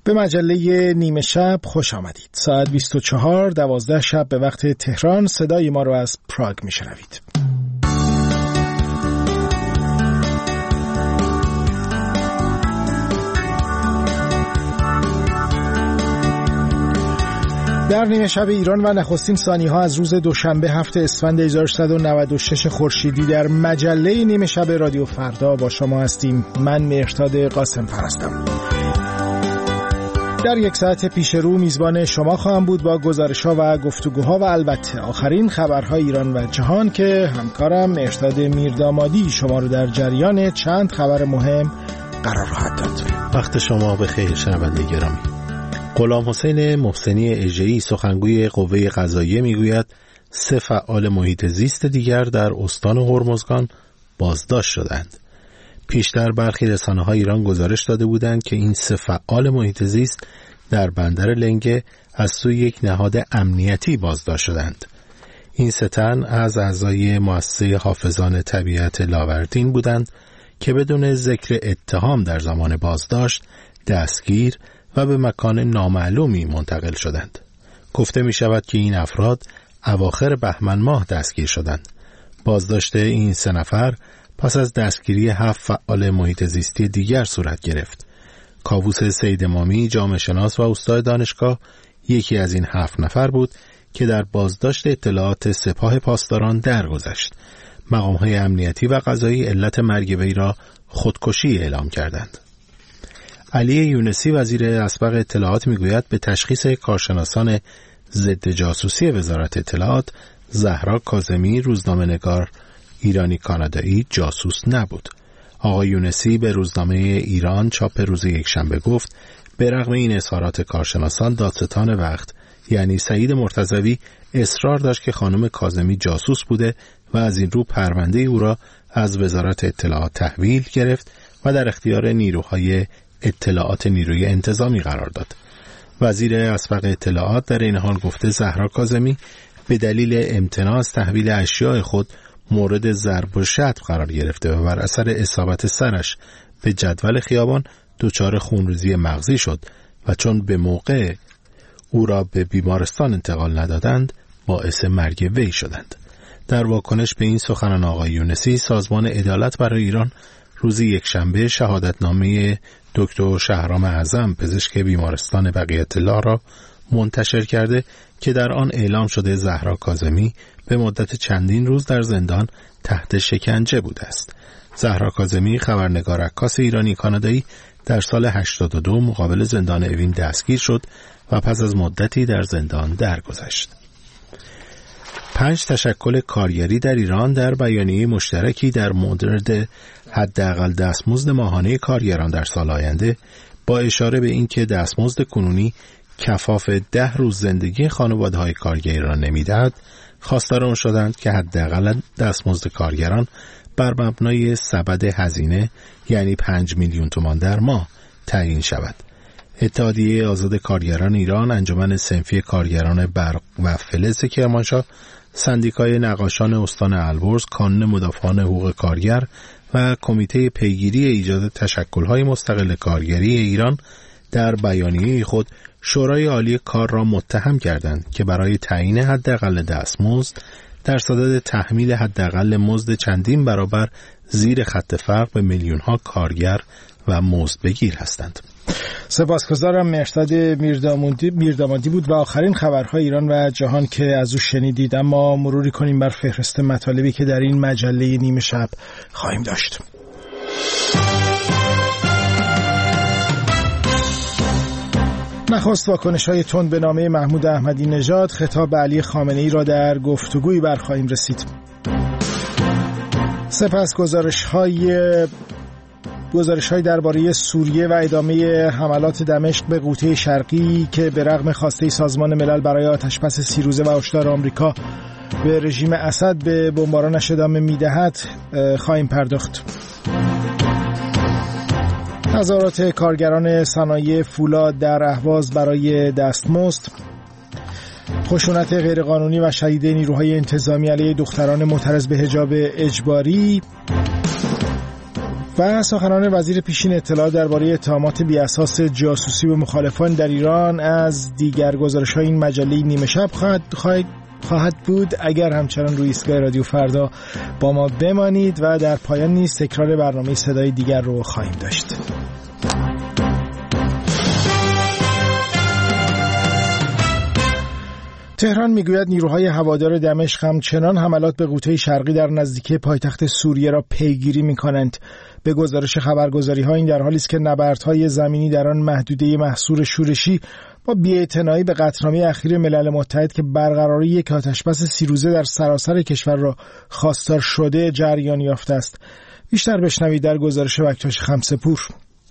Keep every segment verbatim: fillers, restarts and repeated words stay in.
به مجله نیمه شب خوش آمدید. ساعت بیست و چهار دوازده شب به وقت تهران صدای ما رو از پراگ میشنوید. در نیمه شب ایران و نخستین ثانیه‌ها از روز دوشنبه هفته اسفند هزار و سیصد و نود و شش خورشیدی در مجله نیمه شب رادیو فردا با شما هستیم. من مهرداد قاسم پرستم. در یک ساعت پیش رو میزبان شما خواهم بود با گزارش‌ها و گفتگوها و البته آخرین خبرهای ایران و جهان که همکارم مهرداد میردامادی شما رو در جریان چند خبر مهم قرار خواهد داد. وقت شما بخیر شنونده گرامی. غلام حسین محسنی اژه‌ای سخنگوی قوه قضاییه میگوید سه فعال محیط زیست دیگر در استان هرمزگان بازداشت شدند. پیشتر برخی رسانه‌های ایران گزارش داده بودند که این سه فعال محیط زیست در بندر لنگه از سوی یک نهاد امنیتی بازداشت شدند. این سه تن از اعضای مؤسسه حافظان طبیعت لاوردین بودند که بدون ذکر اتهام در زمان بازداشت دستگیر و به مکان نامعلومی منتقل شدند. گفته می شود که این افراد اواخر بهمن ماه دستگیر شدند. بازداشت این سه نفر پس از دستگیری هفت فعال محیط زیستی دیگر صورت گرفت. کاووس سید امامی جامعه شناس و استاد دانشگاه یکی از این هفت نفر بود که در بازداشت اطلاعات سپاه پاسداران درگذشت. مقام‌های امنیتی و قضایی علت مرگ وی را خودکشی اعلام کردند. علی یونسی وزیر اسبق اطلاعات میگوید به تشخیص کارشناسان ضد جاسوسی وزارت اطلاعات زهرا کاظمی روزنامه‌نگار ایرانی کانادایی جاسوس نبود. آقای یونسی به روزنامه ایران چاپ روز یکشنبه گفت به رغم این اظهارات کارشناسان دادستان وقت یعنی سعید مرتضوی اصرار داشت که خانم کاظمی جاسوس بوده و از این رو پرونده او را از وزارت اطلاعات تحویل گرفت و در اختیار نیروهای اطلاعات نیروی انتظامی قرار داد. وزیر اسبق اطلاعات در این حال گفته زهرا کاظمی به دلیل امتناع از تحویل اشیاء خود مورد ضرب و شتم قرار گرفته و بر اثر اصابت سرش به جدول خیابان دچار خونریزی مغزی شد و چون به موقع او را به بیمارستان انتقال ندادند باعث مرگ وی شدند. در واکنش به این سخنان آقای یونسی سازمان عدالت برای ایران روز یکشنبه شهادتنامه دکتر شهرام اعظم پزشک بیمارستان بقیت الله را منتشر کرده که در آن اعلام شده زهرا کاظمی به مدت چندین روز در زندان تحت شکنجه بوده است. زهرا کاظمی خبرنگار عکاس ایرانی کانادایی در سال هشتاد و دو مقابل زندان اوین دستگیر شد و پس از مدتی در زندان درگذشت. پنج تشکل کارگری در ایران در بیانیه مشترکی در مورد حداقل دستمزد ماهانه کارگران در سال آینده با اشاره به اینکه دستمزد کنونی کفاف ده روز زندگی خانواده‌های کارگری را نمی‌دهد، خواستار آن شدند که حداقل دستمزد کارگران بر مبنای سبد هزینه یعنی پنج میلیون تومان در ماه تعیین شود. اتحادیه آزاد کارگران ایران، انجمن صنفی کارگران برق و فلز کرمانشاه، سندیکای نقاشان استان البرز، کانون مدافعان حقوق کارگر و کمیته پیگیری ایجاد تشکل‌های مستقل کارگری ایران در بیانیه خود شورای عالی کار را متهم کردند که برای تعیین حداقل دستمزد در صدد تحمیل حداقل مزد چندین برابر زیر خط فقر به میلیون‌ها کارگر و مزدبگیر هستند. سپاسگزارم. مهرداد میردامادی میردامادی بود و آخرین خبرهای ایران و جهان که از او شنیدید. اما مروری کنیم بر فهرست مطالبی که در این مجله نیمه شب خواهیم داشت. نخست واکنش‌های تند به نامه محمود احمدی نژاد خطاب به علی خامنه‌ای را در گفتگویی برخواهیم رسید. سپس گزارش‌های گزارش‌های درباره سوریه و ادامه حملات دمشق به قوطه شرقی که به رغم خواسته سازمان ملل برای آتشبس سی روزه و هشدار آمریکا به رژیم اسد به بمبارانش ادامه می‌دهد خواهیم پرداخت. هزارات کارگران صنایع فولاد در اهواز برای دستمزد، خشونت غیرقانونی و شدید نیروهای انتظامی علیه دختران معترض به حجاب اجباری و سخنان وزیر پیشین اطلاعات درباره اتهامات بی‌اساس جاسوسی به مخالفان در ایران از دیگر گزارش‌های این مجله نیمه شب خواهد خواهد خواهد بود. اگر همچنان روی ایستگاه رادیو فردا با ما بمانید و در پایان نیز تکرار برنامه صدای دیگر رو خواهیم داشت. تهران میگوید نیروهای هوادار دمشق همچنان حملات به غوطه شرقی در نزدیکی پایتخت سوریه را پیگیری می‌کنند. به گزارش خبرگزاری‌ها این در حالی است که نبردهای زمینی در آن محدوده محصور شورشی با بی‌اعتنایی به قطعنامه اخیر ملل متحد که برقراری یک آتشبس سی روزه در سراسر کشور را خواستار شده جریان یافته است. بیشتر بشنوید در گزارش بکتاش خمسه‌پور.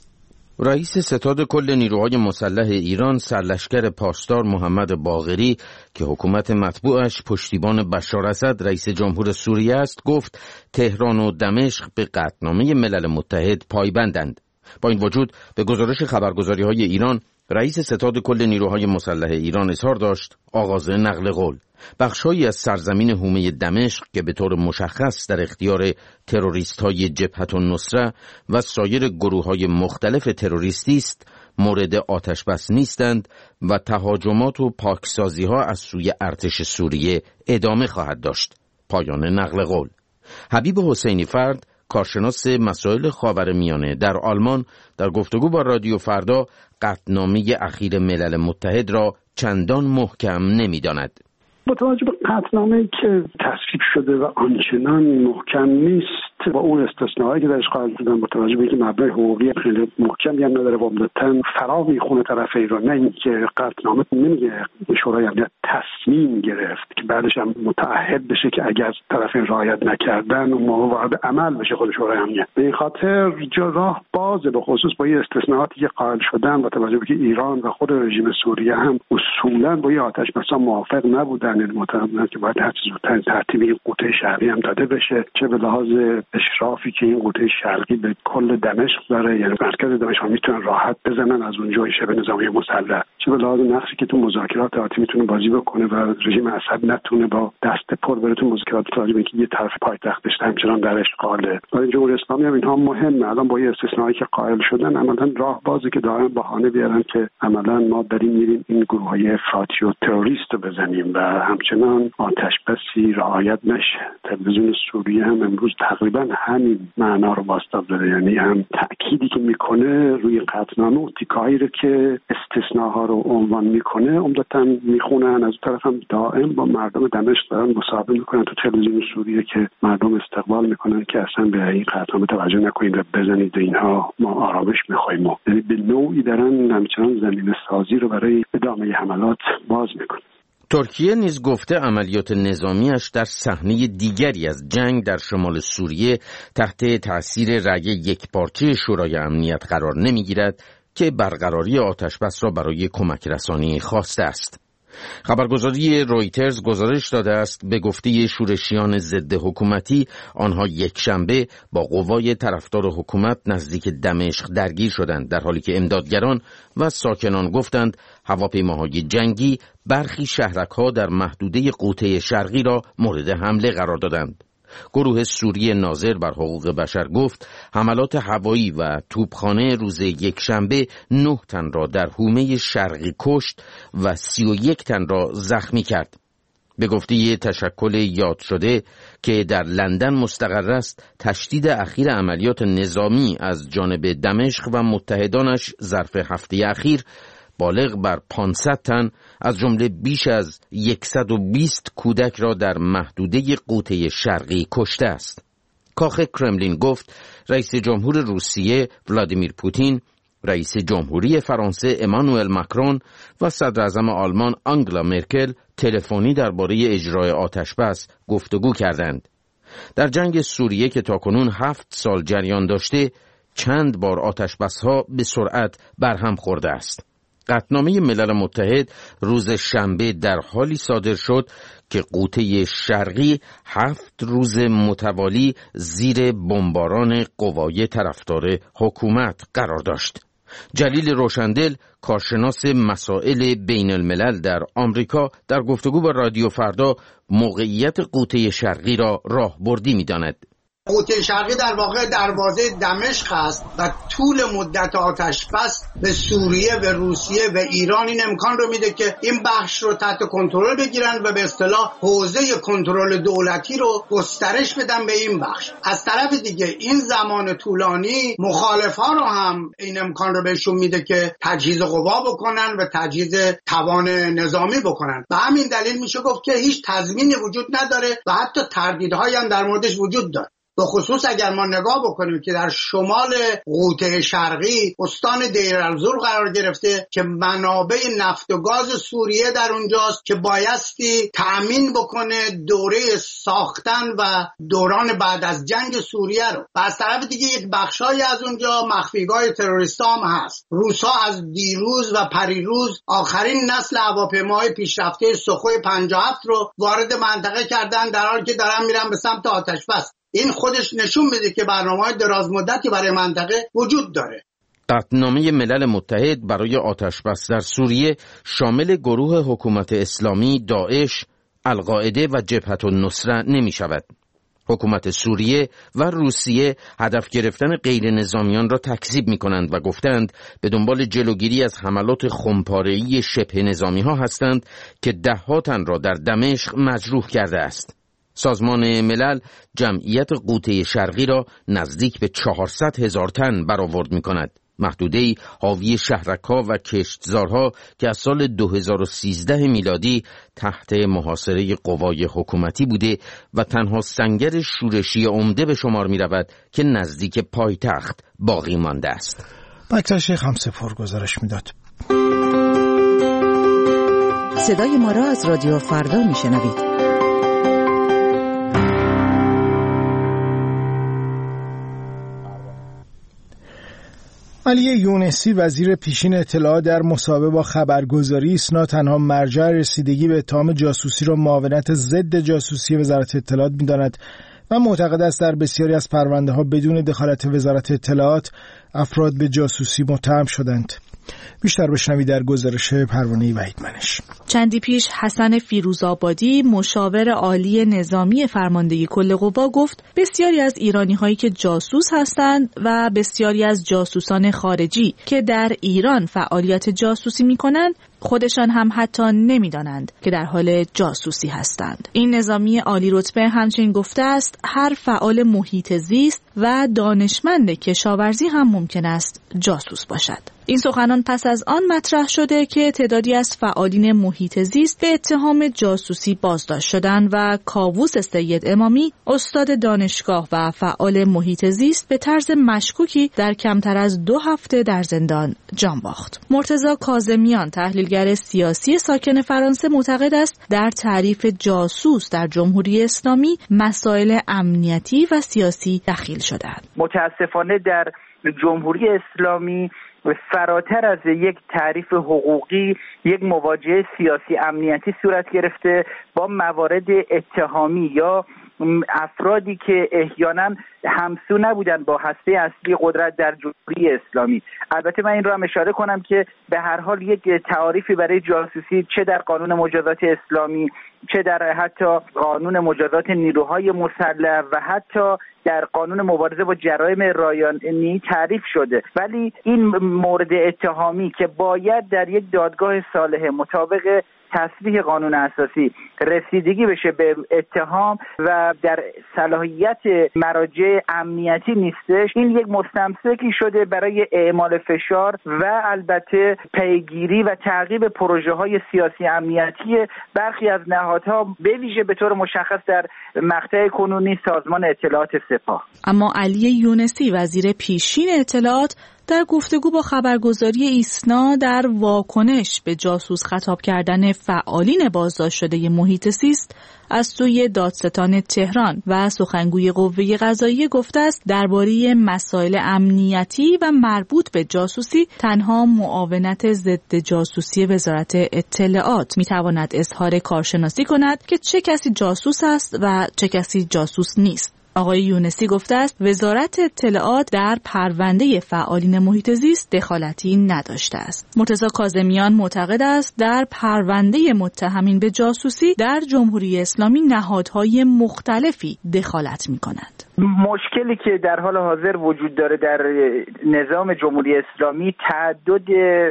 رئیس ستاد کل نیروهای مسلح ایران سرلشکر پاسدار محمد باقری که حکومت مطبوعش پشتیبان بشار اسد رئیس جمهور سوریه است گفت تهران و دمشق به قطعنامه ملل متحد پایبندند. با این وجود به گزارش خبرگزاری‌های ایران رئیس ستاد کل نیروهای مسلح ایران اظهار داشت آغاز نقل قول بخشایی از سرزمین حومه دمشق که به طور مشخص در اختیار تروریست‌های جبهة النصره و سایر گروه‌های مختلف تروریستی است مورد آتشبس نیستند و تهاجمات و پاکسازی‌ها از سوی ارتش سوریه ادامه خواهد داشت. پایان نقل قول. حبیب حسینی فرد کارشناس مسائل خاورمیانه در آلمان در گفتگو با رادیو فردا قطعنامه اخیر ملل متحد را چندان محکم نمی‌داند. با توجه به قطعنامه‌ای که تصویب شده و آنچنان محکم نیست با اون استثناءایی که درش قائل شدن، با توجه به اینکه مبنای حقوقی خیلی محکمی هم نداره و عمدتاً فرا میخونه طرف ایران، نه اینکه قطعنامه نمیگه شورای امنیت تصمیم گرفت که بعدش هم متعهد بشه که اگر طرفین رعایت نکردن اون موقع وارد عمل بشه خود شورای امنیت. به این خاطر جا راه بازه به خصوص با این استثناءاتی که قائل شدن، با توجه به که ایران و خود رژیم سوریه هم اصولاً با این آتش‌بس‌ها موافق نبودن، یعنی معتقدن که باید هر چیز زودتر ترتیب این قوطه شرقی هم داده بشه، چه به لحاظ اشرافی که این قوطه شرقی به کل دمشق داره، یعنی مرکز دمشق میتونن راحت بزنن از اونجا شبه نظامی مسلح، چه به لحاظ نقشی که تو مذاکرات آتی میتونه بازی بکنه و رژیم اسد نتونه با دست پر بره تو مذاکرات طالبان که یه طرف پایتختش همچنان در اشغاله. برای جمهوری اسلامی هم اینها مهمه. الان با یه استثنایی که قائل شدن عملاً راه بازی که دارن بهانه بیارن که عملاً ما داریم میریم این گروه‌های افراطی و تروریست رو بزنیم و همچنان آتش بسی رعایت نشه. تلویزیون سوریه هم امروز تقریبا همین معنا رو بازتاب داره، یعنی هم تأکیدی که میکنه روی قطعنامه و تیکایی رو که استثناها رو عنوان میکنه عمدتاً میخونن. از طرف هم دائم با مردم دمشق دارن مصاحبه میکنن تو تلویزیون سوریه که مردم استقبال میکنن که اصلا به این قطعنامه توجه نکنید و بزنید اینها، ما آرامش میخوایم. یعنی به نوعی دارن همچنان زمینه سازی رو برای ادامه حملات باز میکنن. ترکیه نیز گفته عملیات نظامیش در صحنه دیگری از جنگ در شمال سوریه تحت تأثیر رأی یکپارچه شورای امنیت قرار نمیگیرد که برقراری آتشبس را برای کمک رسانی خواسته است. خبرگزاری رویترز گزارش داده است به گفته شورشیان ضد حکومتی آنها یک شنبه با قوای طرفدار حکومت نزدیک دمشق درگیر شدند، در حالی که امدادگران و ساکنان گفتند هواپیماهای جنگی برخی شهرک‌ها در محدوده غوطه شرقی را مورد حمله قرار دادند. گروه سوری ناظر بر حقوق بشر گفت حملات هوایی و توپخانه روز یکشنبه نه تن را در حومه شرقی کشت و سی و یک تن را زخمی کرد. به گفته تشکل یاد شده که در لندن مستقر است، تشدید اخیر عملیات نظامی از جانب دمشق و متحدانش ظرف هفته اخیر بالغ بر پانصد تن از جمله بیش از صد و بیست کودک را در محدوده غوطه شرقی کشته است. کاخ کرملین گفت رئیس جمهور روسیه ولادیمیر پوتین، رئیس جمهوری فرانسه امانوئل ماکرون و صدر اعظم آلمان آنگلا مرکل تلفنی درباره اجرای آتشبس گفتگو کردند. در جنگ سوریه که تاکنون هفت سال جریان داشته، چند بار آتشبس‌ها به سرعت برهم خورده است. قطعنامه ملل متحد روز شنبه در حالی صادر شد که غوطه شرقی هفت روز متوالی زیر بمباران قوای طرفدار حکومت قرار داشت. جلیل روشندل، کارشناس مسائل بین الملل در آمریکا، در گفتگو با رادیو فردا موقعیت غوطه شرقی را راهبردی می‌داند. قوطه شرقی در واقع دروازه دمشق است و طول مدت آتش بس به سوریه و روسیه و ایران این امکان رو میده که این بخش رو تحت کنترل بگیرن و به اصطلاح حوزه کنترل دولتی رو گسترش بدن به این بخش. از طرف دیگه این زمان طولانی مخالفا رو هم این امکان رو بهشون میده که تجهیز قوا بکنن و تجهیز توان نظامی بکنن. به همین دلیل میشه گفت که هیچ تضمینی وجود نداره و حتی تردیدهایی هم در موردش وجود داره. به خصوص اگر ما نگاه بکنیم که در شمال قوطه شرقی استان دیر الزور قرار گرفته که منابع نفت و گاز سوریه در اونجاست که بایستی تأمین بکنه دوره ساختن و دوران بعد از جنگ سوریه رو. و از طرف دیگه یک بخشای از اونجا مخفیگاه تروریستا هم هست. روسا از دیروز و پریروز آخرین نسل هواپیماهای پیشرفته سخوی پنجاه و هفت رو وارد منطقه کردن در حالی که دارن میرن به سمت آتش بس. این خودش نشون میده که برنامه‌های دراز مدتی برای منطقه وجود داره. قطعنامه ملل متحد برای آتش‌بس در سوریه شامل گروه حکومت اسلامی، داعش، القاعده و جبهة النصره نمی شود. حکومت سوریه و روسیه هدف گرفتن غیر نظامیان را تکذیب می کنند و گفتند به دنبال جلوگیری از حملات خمپاره‌ای شبه نظامی ها هستند که ده‌ها تن را در دمشق مجروح کرده است. سازمان ملل جمعیت قوطه شرقی را نزدیک به چهارصد هزار تن برآورد می کند. محدوده‌ای حاوی شهرک‌ها و کشتزارها که از سال دو هزار و سیزده میلادی تحت محاصره قوای حکومتی بوده و تنها سنگر شورشی عمده به شمار می رود که نزدیک پایتخت باقی مانده است. دکتر شیخ همسپور گزارش می داد. صدای ما را از رادیو فردا می شنوید. علی یونسی وزیر پیشین اطلاعات در مصاحبه با خبرگزاری ایسنا تنها مرجع رسیدگی به اتهام جاسوسی را معاونت ضد جاسوسی وزارت اطلاعات می‌داند و معتقد است در بسیاری از پرونده‌ها بدون دخالت وزارت اطلاعات افراد به جاسوسی متهم شدند. بیشتر بشنوید در گزارش پروانه وحید منش. چندی پیش حسن فیروزآبادی مشاور عالی نظامی فرماندهی کل قوا گفت بسیاری از ایرانی هایی که جاسوس هستند و بسیاری از جاسوسان خارجی که در ایران فعالیت جاسوسی می کنند خودشان هم حتی نمیدانند که در حال جاسوسی هستند. این نظامی عالی رتبه همچنین گفته است هر فعال محیط زیست و دانشمند کشاورزی هم ممکن است جاسوس باشد. این سخنان پس از آن مطرح شده که تعدادی از فعالین محیط زیست به اتهام جاسوسی بازداشت شدند و کاووس سید امامی استاد دانشگاه و فعال محیط زیست به طرز مشکوکی در کمتر از دو هفته در زندان جان باخت. مرتضی کاظمیان تحلیلگر سیاسی ساکن فرانسه معتقد است در تعریف جاسوس در جمهوری اسلامی مسائل امنیتی و سیاسی دخیل شده‌اند. متاسفانه در جمهوری اسلامی فراتر از یک تعریف حقوقی یک مواجهه سیاسی امنیتی صورت گرفته با موارد اتهامی یا افرادی که احیانا همسو نبودن با هسته اصلی قدرت در جمهوری اسلامی. البته من این رو هم اشاره کنم که به هر حال یک تعریفی برای جاسوسی چه در قانون مجازات اسلامی چه در حتی قانون مجازات نیروهای مسلح و حتی در قانون مبارزه با جرایم رایانه‌ای تعریف شده، ولی این مورد اتهامی که باید در یک دادگاه صالحه مطابق تصریح قانون اساسی رسیدگی بشه به اتهام و در صلاحیت مراجع امنیتی نیستش، این یک مستمسکی شده برای اعمال فشار و البته پیگیری و تعقیب پروژه های سیاسی امنیتی برخی از نهادها به ویژه به طور مشخص در مقطع کنونی سازمان اطلاعات سپاه. اما علی یونسی وزیر پیشین اطلاعات در گفتگو با خبرگزاری ایسنا در واکنش به جاسوس خطاب کردن فعالین بازداشت شده محیط زیست از سوی دادستان تهران و سخنگوی قوه قضاییه گفته است درباره مسائل امنیتی و مربوط به جاسوسی تنها معاونت ضد جاسوسی وزارت اطلاعات میتواند اظهار کارشناسی کند که چه کسی جاسوس است و چه کسی جاسوس نیست. آقای یونسی گفته است وزارت اطلاعات در پرونده فعالین محیط زیست دخالتی نداشته است. مرتضی کاظمیان معتقد است در پرونده متهمین به جاسوسی در جمهوری اسلامی نهادهای مختلفی دخالت می‌کنند. مشکلی که در حال حاضر وجود داره در نظام جمهوری اسلامی تعدد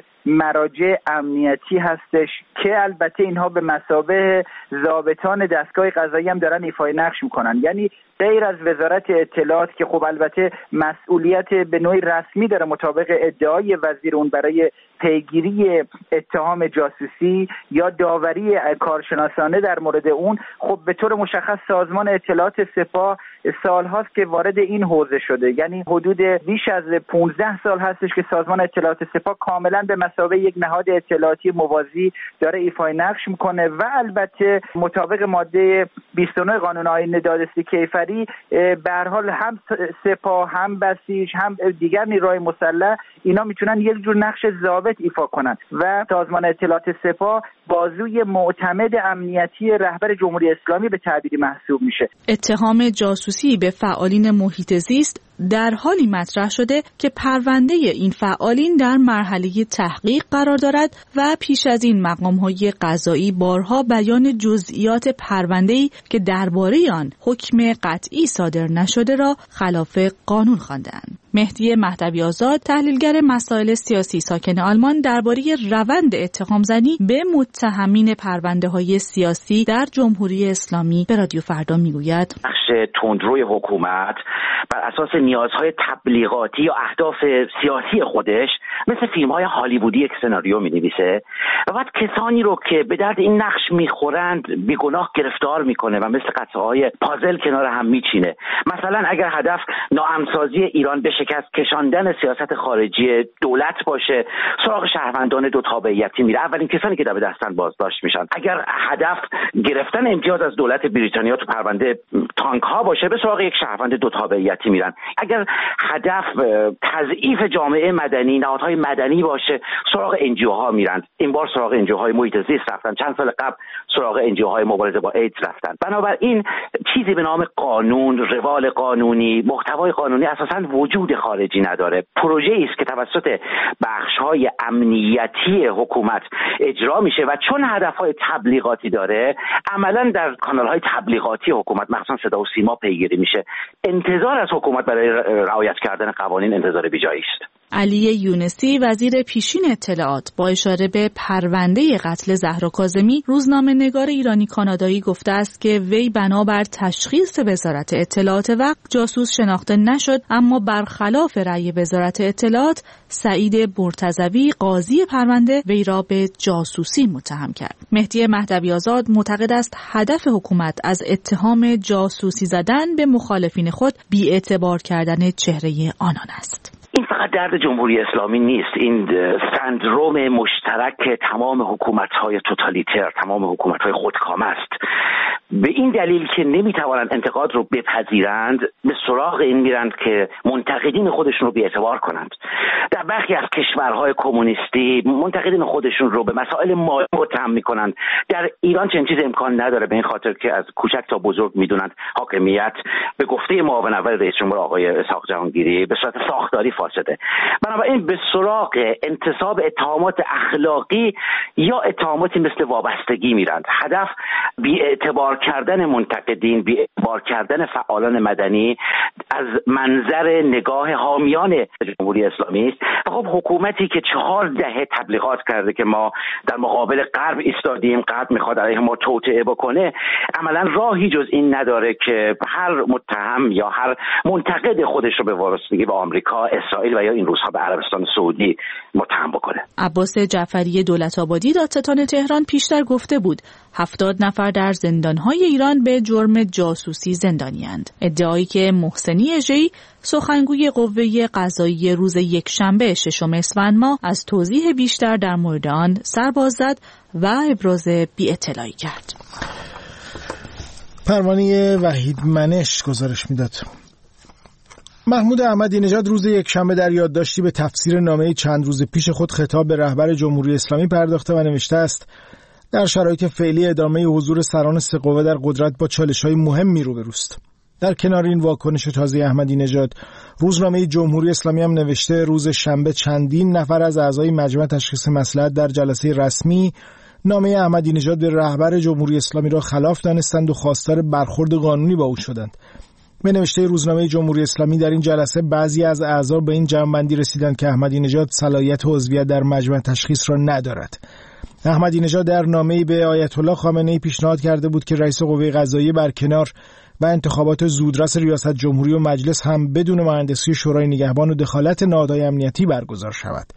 مراجع امنیتی هستش که البته اینها به مثابه ضابطان دستگاه قضایی هم دارن ایفای نقش میکنن. یعنی غیر از وزارت اطلاعات که خب البته مسئولیت به نوعی رسمی داره مطابق ادعای وزیر اون برای پیگیری اتهام جاسوسی یا داوری کارشناسانه در مورد اون، خب به طور مشخص سازمان اطلاعات سپاه سالهاست که وارد این حوزه شده. یعنی حدود بیش از پانزده سال هستش که سازمان اطلاعات سپاه کاملا به مثابه یک نهاد اطلاعاتی موازی داره ایفای نقش میکنه و البته مطابق ماده بیست و نه قانون آیین دادرسی کیفری به هر حال هم سپاه هم بسیج هم دیگر نیروهای مسلح اینا میتونن یک جور نقش ضابط ایفا کنن و سازمان اطلاعات سپاه بازوی معتمد امنیتی رهبر جمهوری اسلامی به تعبیری محسوب میشه. اتهام جاسوسی به فعالین محیط زیست در حالی مطرح شده که پرونده این فعالین در مرحله تحقیق قرار دارد و پیش از این مقام‌های قضایی بارها بیان جزئیات پرونده‌ای که درباره آن حکم قطعی صادر نشده را خلاف قانون خوانده‌اند. مهدی مهدوی آزاد، تحلیلگر مسائل سیاسی ساکن آلمان، درباره روند اتهام‌زنی به متهمین پرونده‌های سیاسی در جمهوری اسلامی به رادیو فردا میگوید: بخش تندروی حکومت بر اساس نیازهای تبلیغاتی یا اهداف سیاسی خودش مثل فیلم‌های هالیوودی یک سناریو می‌نویسه و بعد کسانی رو که به درد این نقش می‌خورند بیگناه گرفتار می‌کنه و مثل قطعه‌های پازل کنار هم می‌چینه. مثلا اگر هدف ناامن‌سازی ایران به شکست کشاندن سیاست خارجی دولت باشه، سراغ شهروندان دو تابعیتی میره، اولین کسانی که در دستن بازداشت میشن. اگر هدف گرفتن امتیاز از دولت بریتانیا تو پرونده تانک ها باشه، به سراغ یک شهروند دو تابعیتی میرن. اگر هدف تضعیف جامعه مدنی، نهادهای مدنی باشه، سراغ انجیو ها میرن. این بار سراغ انجیو های محیط زیست رفتن، چند سال قبل سراغ انجیو های مبارزه با ایدز رفتن. بنابراین چیزی به نام قانون، روال قانونی، محتوای قانونی اساساً وجود خارجی نداره. پروژه‌ای است که توسط بخش‌های امنیتی حکومت اجرا میشه و چون هدف‌های تبلیغاتی داره، عملاً در کانال‌های تبلیغاتی حکومت مخصوصاً صدا و سیما پیگیری میشه. انتظار از حکومت برای رعایت کردن قوانین انتظار بیجایی است. علی یونسی، وزیر پیشین اطلاعات، با اشاره به پرونده قتل زهرا کاظمی، روزنامه‌نگار ایرانی کانادایی گفته است که وی بنابر تشخیص وزارت اطلاعات وقت جاسوس شناخته نشد، اما برخلاف رأی وزارت اطلاعات سعید برتضوی قاضی پرونده وی را به جاسوسی متهم کرد. مهدی مهدوی آزاد معتقد است هدف حکومت از اتهام جاسوسی زدن به مخالفین خود بی‌اعتبار کردن چهره آنان است. این فقط درد جمهوری اسلامی نیست، این سندروم مشترک تمام حکومت‌های توتالیتر، تمام حکومت‌های خودکامه است. به این دلیل که نمی‌توانند انتقاد رو بپذیرند، به سراغ این میرند که منتقدین خودشون رو بی‌اعتبار کنند. در برخی از کشورهای کمونیستی منتقدین خودشون رو به مسائل مالی متهم می‌کنند. در ایران چنین چیز امکان نداره، به این خاطر که از کوچک تا بزرگ می‌دونند حاکمیت به گفته معاون اول رئیس جمهور آقای اسحاق جهانگیری به صورت ساختاری فاسده. بنابراین به سراغ انتصاب اتهامات اخلاقی یا اتهاماتی مثل وابستگی میرند. هدف بی‌اعتبار کردن منتقدین، بی‌اعتبار کردن فعالان مدنی از منظر نگاه حامیان جمهوری اسلامی است. خب حکومتی که چهار دهه تبلیغات کرده که ما در مقابل غرب ایستادیم، غرب میخواد علیه ما توطئه بکنه، عملا راهی جز این نداره که هر متهم یا هر منتقد خودش رو به وابستگی به آمریکا، اسرائیل و یا این روزها به عربستان سعودی متهم بکنه. عباس جعفری دولت‌آبادی دادستان تهران پیشتر گفته بود هفتاد نفر در زندان‌های ایران به جرم جاسوسی زندانی‌اند. ادعایی که محسنی اژه‌ای، سخنگوی قوه قضاییه، روز یکشنبه ششم اسفند ماه از توضیح بیشتر در مورد آن سر باز زد و ابراز بی‌اطلاعی کرد. پروانه وحید منش گزارش میداد. محمود احمدی نژاد روز یکشنبه در یادداشتی به تفسیر نامه چند روز پیش خود خطاب به رهبر جمهوری اسلامی پرداخته و نوشته است: در شرایط فعلی ادامه حضور سران سه قوه در قدرت با چالش‌های مهمی روبروست. در کنار این واکنش تازه احمدی نژاد، روزنامه جمهوری اسلامی هم نوشته روز شنبه چندین نفر از اعضای مجمع تشخیص مصلحت در جلسه رسمی نامه احمدی نژاد به رهبر جمهوری اسلامی را خلاف دانستند و خواستار برخورد قانونی با او شدند. به نوشته روزنامه جمهوری اسلامی در این جلسه بعضی از اعضا به این جمع‌بندی رسیدند که احمدی نژاد صلاحیت عضویت در مجمع تشخیص را ندارد. احمدی نژاد در نامه‌ای به آیت الله خامنه‌ای پیشنهاد کرده بود که رئیس قوه قضاییه برکنار و انتخابات زودرس ریاست جمهوری و مجلس هم بدون مهندسی شورای نگهبان و دخالت نهادهای امنیتی برگزار شود.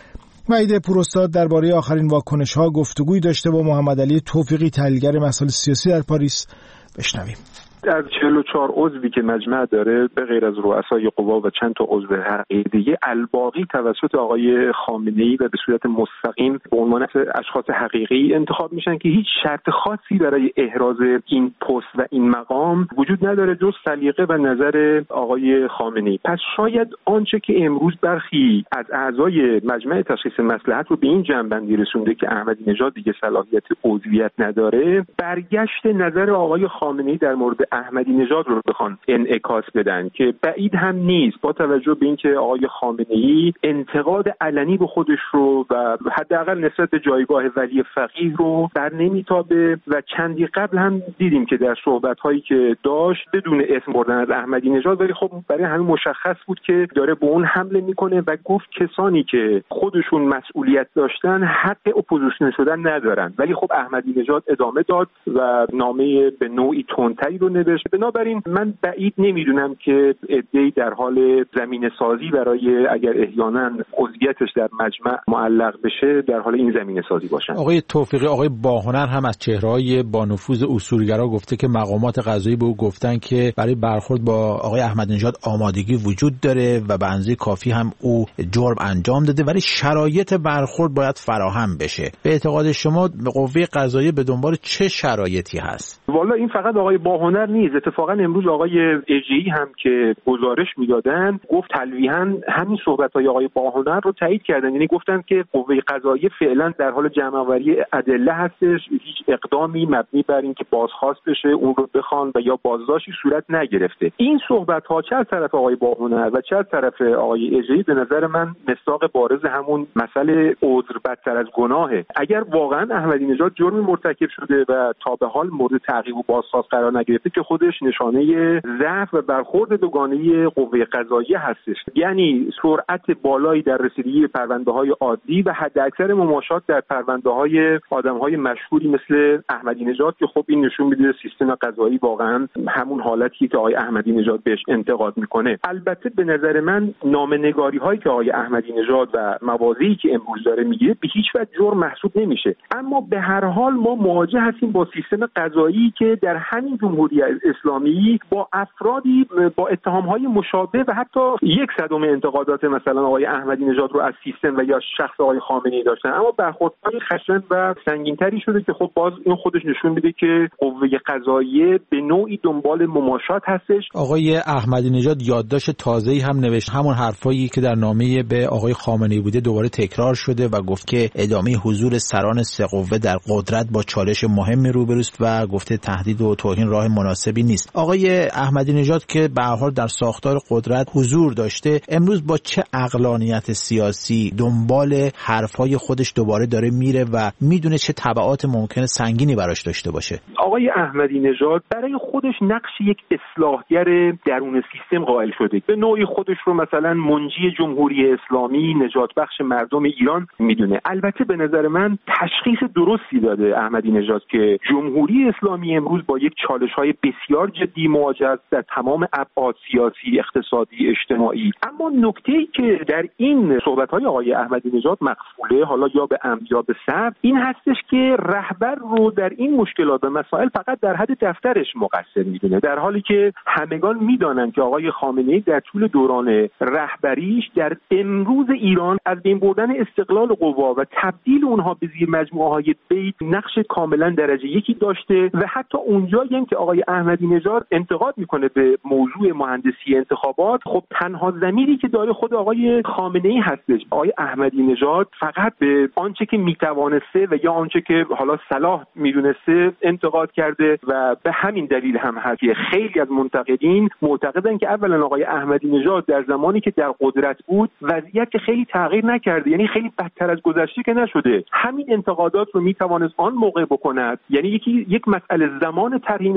وحید پوراستاد درباره آخرین واکنش‌ها گفتگوی داشته با محمد علی توفیقی، تحلیلگر مسائل سیاسی در پاریس. بشنویم. از چهل و چهار عضوی که مجمع داره به غیر از رؤسای قوا و چند تا عضو حقیقی دیگه، الباقی توسط آقای خامنه‌ای و به صورت مستقیم به عنوان اشخاص حقیقی انتخاب میشن که هیچ شرط خاصی برای احراز این پست و این مقام وجود نداره جز سلیقه و نظر آقای خامنه‌ای. پس شاید آنچه که امروز برخی از اعضای مجمع تشخیص مصلحت رو به این جنبندی رسونده که احمدی نژاد دیگه صلاحیت عضویت نداره، برگشت نظر آقای خامنه‌ای در مورد احمدی نژاد رو بخوان انعکاس بدن که بعید هم نیست، با توجه به اینکه آقای خامنه‌ای انتقاد علنی به خودش رو و حداقل نسبت به جایگاه ولی فقیه رو بر نمیتابه و چندی قبل هم دیدیم که در صحبت‌هایی که داشت بدون اسم بردن از احمدی نژاد، ولی خب برای همین مشخص بود که داره به اون حمله میکنه و گفت کسانی که خودشون مسئولیت داشتن حق اپوزیسیون شدن ندارن. ولی خب احمدی نژاد ادامه داد و نامه به نوعی تندتری رو نوشت. بنابراین من بعید نمیدونم که عده‌ای در حال زمینه سازی برای اگر احیانا عضویتش در مجمع معلق بشه در حال این زمینه سازی باشن. آقای توفیقی، آقای باهنر هم از چهره‌های با نفوذ اصولگرا گفته که مقامات قضایی به او گفتن که برای برخورد با آقای احمدی نژاد آمادگی وجود داره و به اندازه کافی هم او جرم انجام داده، ولی شرایط برخورد باید فراهم بشه. به اعتقاد شما قوه قضاییه به دنبال چه شرایطی هست؟ والا این فقط آقای باهنر نیست، اتفاقا امروز آقای اژه‌ای هم که گزارش میدادن گفت تلویحاً همین صحبت‌های آقای باهنر رو تایید کردن، یعنی گفتن که قوه قضاییه فعلا در حال جمع‌آوری ادله هستش، هیچ اقدامی مبنی بر اینکه بازخواست بشه اون رو بخوان و یا بازداشتی صورت نگرفته. این صحبت‌ها چه از طرف آقای باهنر و چه از طرف آقای اژه‌ای به نظر من مصداق بارز همون مسئله عذر بدتر از گناهه. اگر واقعا احمدی نژاد جرمی مرتکب شده و تا به حال مورد تعقیب و بازخواست قرار نگرفته که خودش نشانه ضعف و برخورد دوگانه قوه قضاییه هستش، یعنی سرعت بالایی در رسیدگی به پرونده‌های عادی و حداکثر مماشات در پرونده‌های آدم‌های مشهوری مثل احمدی نژاد که خب این نشون میده سیستم قضایی واقعا همون حالتی که آقای احمدی نژاد بهش انتقاد میکنه. البته به نظر من نامه‌نگاری‌هایی که آقای احمدی نژاد و مواضعی که امروز داره میگیره به هیچ وجه جرم محسوب نمیشه، اما به هر حال ما مواجه هستیم با سیستم قضایی که در همین جمهوری اسلامی با افرادی با اتهام‌های مشابه و حتی یک صدم انتقادات مثلا آقای احمدی نژاد رو از سیستم و یا شخص آقای خامنه‌ای داشتن، اما برخوردهای خشن و سنگین‌تری شده که خب باز این خودش نشون میده که قوه قضاییه به نوعی دنبال مماشات هستش. آقای احمدی نژاد یادداشت تازه‌ای هم نوشت، همون حرفایی که در نامه به آقای خامنه‌ای بوده دوباره تکرار شده و گفت که ادامه حضور سران سه قوه در قدرت با چالش مهمی روبروست و گفته تهدید و توهین راه مناسبی نیست. آقای احمدی نژاد که به هر حال در ساختار قدرت حضور داشته، امروز با چه عقلانیت سیاسی دنبال حرفای خودش دوباره داره میره و میدونه چه تبعات ممکنه سنگینی براش داشته باشه؟ آقای احمدی نژاد برای خودش نقش یک اصلاحگر درون سیستم قائل شده، به نوعی خودش رو مثلا منجی جمهوری اسلامی، نجات بخش مردم ایران میدونه. البته به نظر من تشخیص درستی داده احمدی نژاد که جمهوری اسلامی امروز با یک چالش‌های بسیار جدی مواجه است در تمام ابعاد سیاسی، اقتصادی، اجتماعی. اما نکته‌ای که در این صحبت‌های آقای احمدی نژاد مقفوله، حالا یا به عمد یا به سهو، این هستش که رهبر رو در این مشکلات و مسائل فقط در حد دفترش مقصر می‌دونه، در حالی که همگان می‌دانند که آقای خامنه‌ای در طول دوران رهبریش در امروز ایران از بین بردن استقلال قوا و تبدیل اونها به زیر مجموعه‌های بیت نقش کاملا درجه یکی داشته و حتی اونجایی هم که آقای احمدی نژاد انتقاد میکنه به موضوع مهندسی انتخابات، خب تنها ضمیری که داره خود آقای خامنه‌ای هستش. آقای احمدی نژاد فقط به آنچه که میتوانسته و یا آنچه که حالا صلاح میدونسته انتقاد کرده و به همین دلیل هم هست که خیلی از منتقدین معتقدن که اولا آقای احمدی نژاد در زمانی که در قدرت بود وضعیت که خیلی تغییر نکرده، یعنی خیلی بدتر از گذشته که نشده، همین انتقادات رو میتوانست آن موقع بکند، یعنی یکی یک مسئله زمان طرح این انتقادات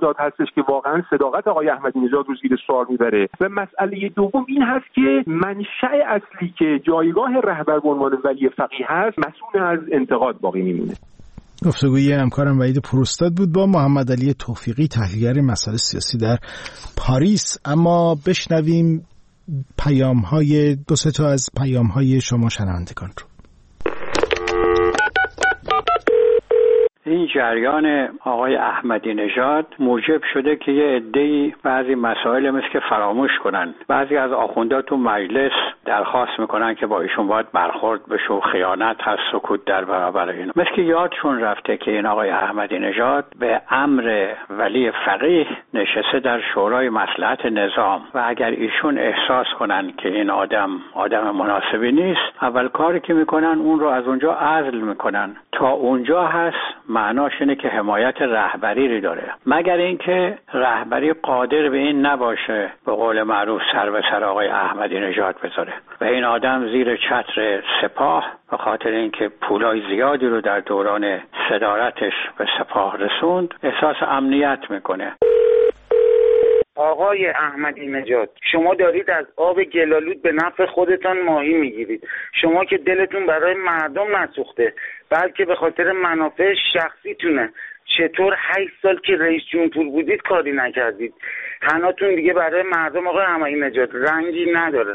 نژاد هستش که واقعا صداقت آقای احمدی نژاد رو زیر سوال میبره. و مسئله دوم این هست که منشأ اصلی که جایگاه رهبر به عنوان ولی فقیه هست مسئول از انتقاد باقی میمونه. گفتگوی همکارم وحید پوراستاد بود با محمد علی توفیقی، تحلیلگر مسائل سیاسی در پاریس. اما بشنویم پیام‌های دو سه تا از پیام‌های شما شنوندگان رو. این جریان آقای احمدی نژاد موجب شده که یه عده‌ای بعضی مسائل مثل که فراموش کنن. بعضی از آخوندها تو مجلس درخواست میکنن که با ایشون باید برخورد بشه و خیانت هست، سکوت در برابر اینا. مثل که یادشون رفته که این آقای احمدی نژاد به امر ولی فقیه نشسته در شورای مصلحت نظام و اگر ایشون احساس کنن که این آدم آدم مناسبی نیست، اول کاری که میکنن اون رو از اونجا عزل میکنن. تا اونجا هست معناش اینه که حمایت رهبری داره، مگر اینکه رهبری قادر به این نباشه به قول معروف سر به سر آقای احمدی نژاد بذاره و این آدم زیر چتر سپاه به خاطر اینکه پولای زیادی رو در دوران صدارتش به سپاه رسوند احساس امنیت میکنه. آقای احمدی نژاد، شما دارید از آب گلالود به نفع خودتان ماهی میگیرید. شما که دلتون برای مردم نسوخته بلکه به خاطر منافع شخصیتونه. چطور هشت سال که رئیس جمهور بودید کاری نکردید؟ تناتون دیگه برای مردم آقای احمدی نژاد رنگی نداره.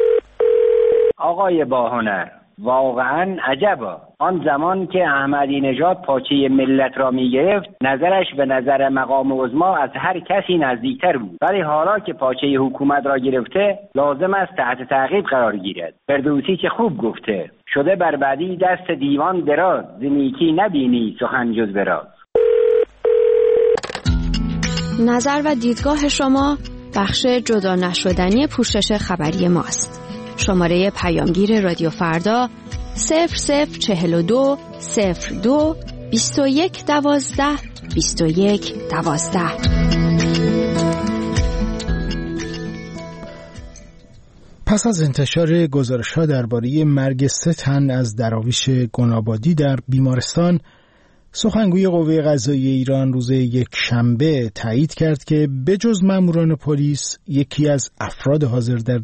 آقای باهنر، واقعا عجبا. آن زمان که احمدی نژاد پاچه ملت را می گرفت نظرش به نظر مقام عظما از هر کسی نزدیکتر بود، ولی حالا که پاچه حکومت را گرفته لازم است تحت تعقیب قرار گیرد. فردوسی که خوب گفته شده بر بدی دست دیوان دراز، ز نیکی نبینی سخن جز براز. نظر و دیدگاه شما بخش جدا نشدنی پوشش خبری ماست. شماره پیامگیر رادیو فردا صفر صفر چهل و دو صفر دو بیست و یک دوازده بیست و یک دوازده. پس از انتشار گزارش‌ها درباره مرگ سه تن از دراویش گنابادی در بیمارستان، سخنگوی قوه قضاییه ایران روز یک شنبه تایید کرد که بجز ماموران پلیس یکی از افراد حاضر در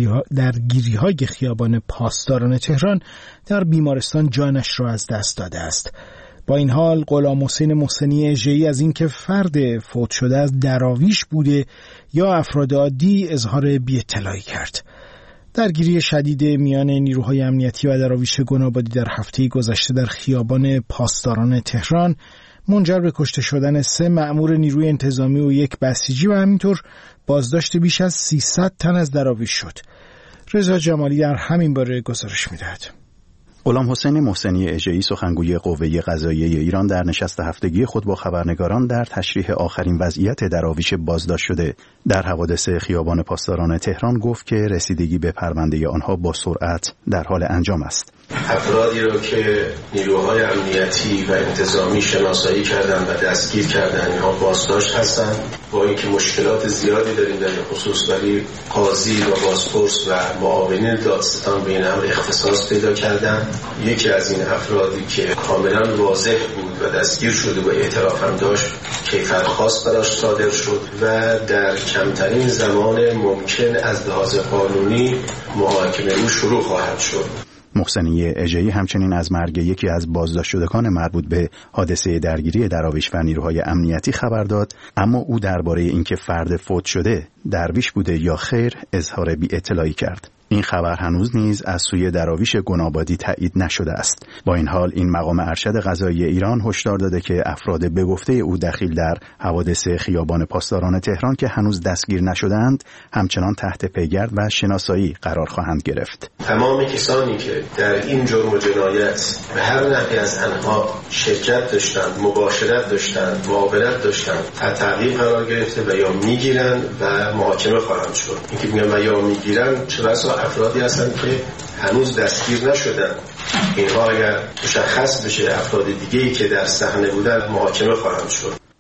درگیری‌های خیابان پاسداران تهران در بیمارستان جانش را از دست داده است. با این حال غلام حسین محسنی اژه‌ای از اینکه فرد فوت شده از دراویش بوده یا افراد عادی اظهار بی‌اطلاعی کرد. درگیری شدید میان نیروهای امنیتی و دراویش گنابادی در هفته گذشته در خیابان پاسداران تهران منجر به کشته شدن سه مأمور نیروی انتظامی و یک بسیجی و همینطور بازداشت بیش از سیصد تن از دراویش شد. رضا جمالی در همین باره گزارش می‌دهد. غلام حسین محسنی اژه‌ای سخنگوی قوه قضاییه ایران در نشست هفتگی خود با خبرنگاران در تشریح آخرین وضعیت دراویش بازداشت شده در حوادث خیابان پاسداران تهران گفت که رسیدگی به پرونده آنها با سرعت در حال انجام است. افرادی را که نیروهای امنیتی و انتظامی شناسایی کردن و دستگیر کردن اینها بازداشت هستند. با اینکه مشکلات زیادی داریم در این خصوص، ولی قاضی و بازپرس و معاونین دادستان به این امر اختصاص پیدا کردن. یکی از این افرادی که کاملا واضح بود و دستگیر شده و اعتراف هم داشت کیفیت خاص براش صادر شد و در کمترین زمان ممکن از لحاظ قانونی محاکمه او شروع خواهد شد. محسنی اژه‌ای همچنین از مرگ یکی از بازداشت شدگان مربوط به حادثه درگیری دراویش و نیروهای امنیتی خبر داد، اما او درباره اینکه فرد فوت شده درویش بوده یا خیر اظهار بی‌اطلاعی کرد. این خبر هنوز نیز از سوی دراویش گنابادی تایید نشده است. با این حال این مقام ارشد قضایی ایران هشدار داده که افراد به گفته او دخیل در حوادث خیابان پاسداران تهران که هنوز دستگیر نشده‌اند همچنان تحت پیگرد و شناسایی قرار خواهند گرفت. تمام کسانی که در این جرم و جنایت به هر نحوی از آنها شرکت داشتند، مباشرت داشتند، معاونت داشتند، تحت تعقیب قرار گرفته و یا میگیرند و محاکمه خواهند شد. اینکه میگم و یا میگیرند چه بسا افرادی هستند که هنوز دستگیر نشدند. اینها اگر مشخص بشه افراد دیگه‌ای که در صحنه بودن محاکمه خواهند شد.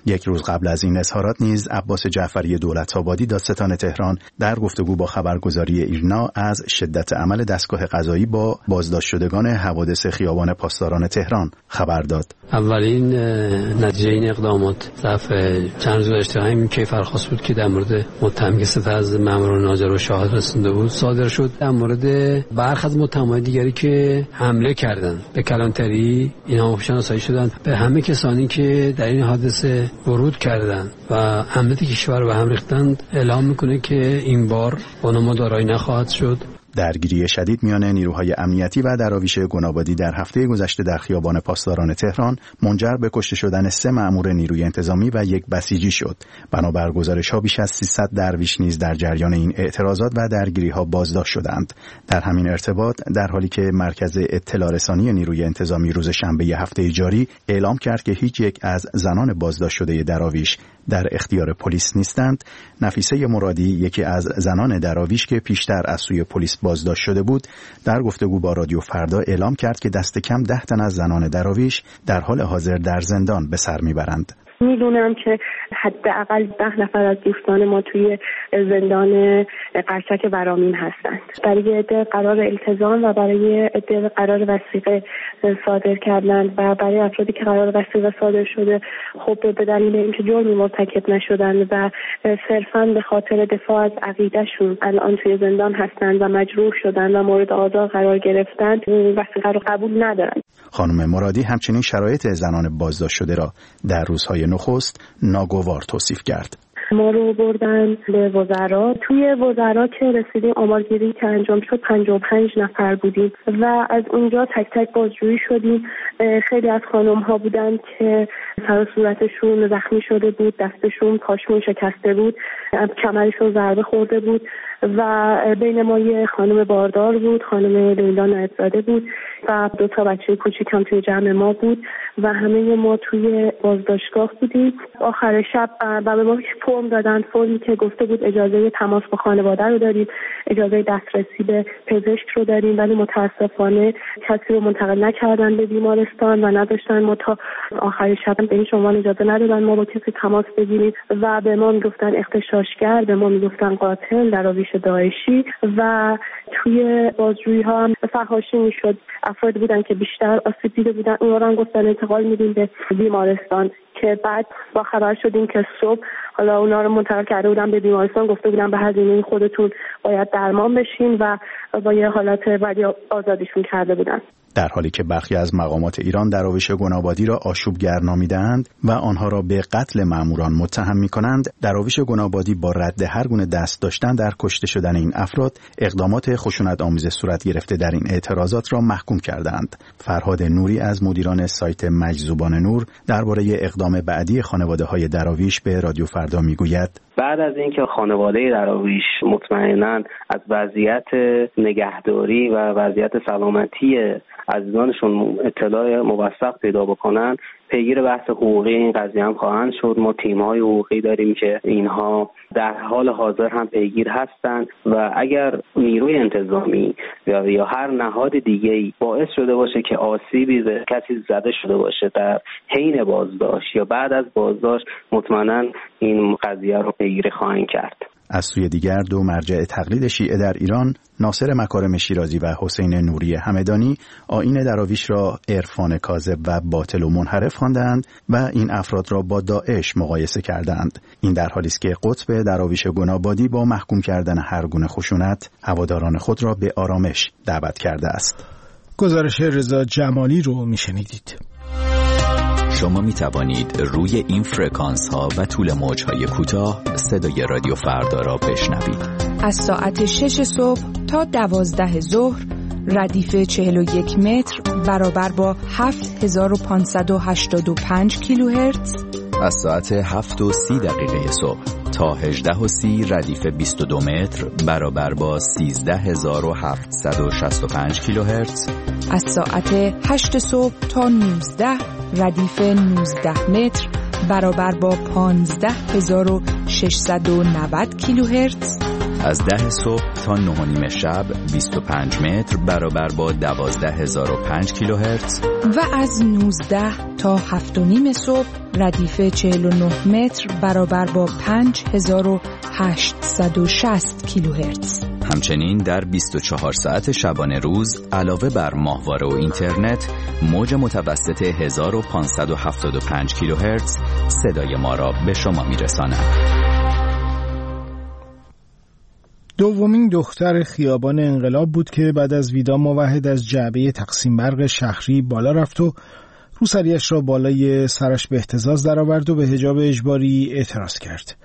یک روز قبل از این اظهارات نیز عباس جعفری دولت‌آبادی دادستان تهران در گفتگو با خبرگزاری ایرنا از شدت عمل دستگاه قضایی با بازداشت شدگان حوادث خیابان پاسداران تهران خبر داد. اولین نتیجه این اقدامات ظرف چند روز گذشته همین کیفرخواست بود که در مورد متهم که سه از ماموران ناظر و شاهد رسونده بود صادر شد. در مورد برخی از متهمان دیگری که حمله کردند به کلانتری، اینها شناسایی شدند. به همه کسانی که در این حادثه ورود کردند و امنیت کشور رو به هم ریختند اعلام میکنه که این بار بانما دارایی نخواهد شد. درگیری شدید میان نیروهای امنیتی و دراویش گنابادی در هفته گذشته در خیابان پاسداران تهران منجر به کشته شدن سه مأمور نیروی انتظامی و یک بسیجی شد. بنابر گزارش‌ها بیش از سیصد درویش نیز در جریان این اعتراضات و درگیری‌ها بازداشت شدند. در همین ارتباط در حالی که مرکز اطلاع رسانی نیروی انتظامی روز شنبه هفته جاری اعلام کرد که هیچ یک از زنان بازداشت شده دراویش در اختیار پلیس نیستند، نفیسه مرادی یکی از زنان دراویش که پیشتر از سوی پلیس بازداشت شده بود در گفتگو با رادیو فردا اعلام کرد که دست کم ده تن از زنان دراویش در حال حاضر در زندان به سر میبرند. میدونم که حداقل ده نفر از دوستان ما توی زندان قرچک ورامین هستند. برای عده قرار التزام و برای عده قرار وثیقه صادر کردند و برای افرادی که قرار وثیقه صادر شده خب به دلیل اینکه جرمی مرتکب نشدند و صرفاً به خاطر دفاع از عقیدهشون الان توی زندان هستند و مجروح شدند و مورد آزار قرار گرفتند وثیقه رو قبول ندارند. خانم مرادی همچنین شرایط زنان بازداشت شده را در روزهای نخست ناگوار توصیف کرد. ما رو بردن به وزرا. توی وزرا که رسیدیم آمارگیری که انجام شد پنجاه و پنج نفر بودیم و از اونجا تک تک بازجویی شدیم. خیلی از خانم ها بودن که سر و صورتشون زخمی شده بود، دستشون پاشون شکسته بود، کمرشون ضربه خورده بود و بین ما یه خانم باردار بود، خانم لیلا نایب‌زاده بود و دو تا بچه کوچیک هم توی جمع ما بود و همه ما توی بازداشتگاه بودیم. آخر شب به ما فرم دادن، فرمی که گفته بود اجازه تماس با خانواده رو داریم، اجازه دسترسی به پزشک رو داریم، ولی متاسفانه کسی رو منتقل نکردن به بیمارستان و نداشتن ما تا آخر شب به هیچ عنوان اجازه ندادن ما با کسی تماس بگیریم و به ما میگفتن اغتشاشگر، به ما میگفتن قاتل، دراویش داعشی و توی بازجویی ها هم فحاشی میشد. افراد بودن که بیشتر آسیب دیده بودن، اونا رو هم گفتن انتقال میدیم به بیمارستان که بعد با خبر شدیم که صبح حالا اونا رو منتقل کرده بودن به بیمارستان، گفته بودن به هزینه خودتون باید درمان بشین و با یه حالت ولی آزادیشون کرده بودن. در حالی که برخی از مقامات ایران دراویش گنابادی را آشوبگر نامیده‌اند و آنها را به قتل ماموران متهم می‌کنند، دراویش گنابادی با رد هر گونه دست داشتن در کشته شدن این افراد اقدامات خشونت‌آمیز صورت گرفته در این اعتراضات را محکوم کردند. فرهاد نوری از مدیران سایت مجذوبان نور درباره اقدام بعدی خانواده‌های دراویش به رادیو فردا می‌گوید: بعد از اینکه خانواده دراویش مطمئناً از وضعیت نگهداری و وضعیت سلامتی عزیزانشون اطلاع موثق پیدا بکنن، پیگیر بحث حقوقی این قضیه هم خواهند شد. ما تیم‌های حقوقی داریم که اینها در حال حاضر هم پیگیر هستند و اگر نیروی انتظامی یا یا هر نهاد دیگه‌ای باعث شده باشه که آسیبی به کسی زده شده باشه در حین بازداشت یا بعد از بازداشت، مطمئناً این قضیه رو پیگیری خواهند کرد. از سوی دیگر دو مرجع تقلید شیعه در ایران، ناصر مکارم شیرازی و حسین نوری همدانی، آیین دراویش را عرفان کاذب و باطل و منحرف خواندند و این افراد را با داعش مقایسه کردند. این در حالی است که قطب دراویش گنابادی با محکوم کردن هر گونه خشونت هواداران خود را به آرامش دعوت کرده است. گزارش رضا جمالی رو میشنیدید. شما می توانید روی این فرکانس ها و طول موج های کوتاه صدای رادیو فردا را بشنوید. از ساعت شش صبح تا دوازده ظهر ردیف چهل و یک متر برابر با هفت هزار و پانصد و هشتاد و پنج کیلوهرتز. از ساعت هفت و سی دقیقه صبح تا هجده و سی ردیف بیست و دو متر برابر با سیزده هزار و هفتصد و شصت و پنج کیلوهرتز. از ساعت هشت صبح تا نوزده ردیف نوزده متر برابر با پانزده هزار و ششصد و نود کیلوهرتز. از ده صبح تا نه و نیم شب بیست و پنج متر برابر با دوازده هزار و پنج کیلوهرتز و از نوزده تا هفت و نیم صبح ردیف چهل و نه متر برابر با پنج هزار و هشتصد و شصت کیلوهرتز. همچنین در بیست و چهار ساعت شبانه روز علاوه بر ماهواره و اینترنت موج متوسط هزار و پانصد و هفتاد و پنج کیلوهرتز صدای ما را به شما میرساند. دومین دختر خیابان انقلاب بود که بعد از ویدا موحد از جعبه تقسیم برق شهری بالا رفت و روسریش را بالای سرش به اهتزاز درآورد و به حجاب اجباری اعتراض کرد.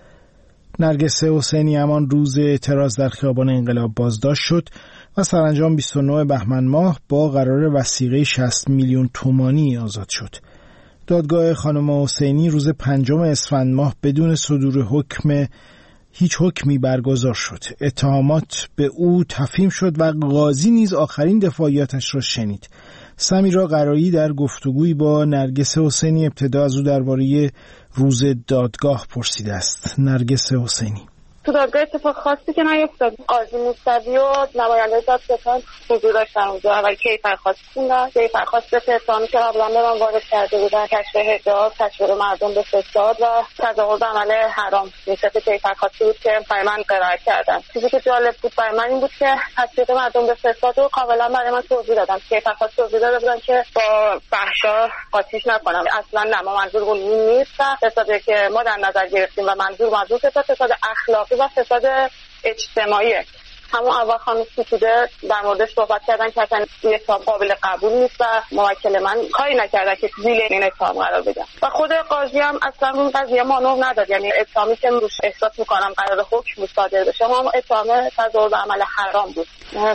نرگس حسینی همان روز اعتراض در خیابان انقلاب بازداشت شد و سرانجام بیست و نه بهمن ماه با قرار وثیقه شصت میلیون تومانی آزاد شد. دادگاه خانم حسینی روز پنجم اسفند ماه بدون صدور حکم هیچ حکمی برگزار شد. اتهامات به او تفهیم شد و قاضی نیز آخرین دفاعیاتش را شنید. سمیرا قرایی در گفتگویی با نرگس حسینی ابتدا از او درباره روز دادگاه پرسیده است. نرگس حسینی: تو دادگاه اتفاق خاصی که نیفتاد. قاضی موسوی و نماینده دادستان حضور داشتن اونجا. اول کیفرخواست خوندن. کیفرخواست به اتهامی که قبلا به من وارد کرده بودن، کشف حجاب، تشویق مردم به فساد و تظاهر به عمل حرام، نسبت کیفرخواستی بود که برای من قرائت کردن. چیزی که جالب بود برای من این بود که تشویق مردم به فساد رو کاملا برای من توضیح دادن. کیفرخواست توضیح داده بودن که با فحشا قاطیش نکنم. اصلا نه، ما منظور اون نیست. فسادی که ما در نظر گرفتیم و منظور منظور فساد فساد اخلاقی و فساد اجتماعیه. همون اول خانم سیتوده در موردش صحبت کردن که اصلا این اتهام قابل قبول نیست و موکل من کاری نکردن که زیل این اتهام قرار بدن و خود قاضی هم اصلا اون قضیه مانور نداد. یعنی اتهامی که روش احساس میکنم قرار حکم صادر بشه هم اتهام تظاهر به عمل حرام بود.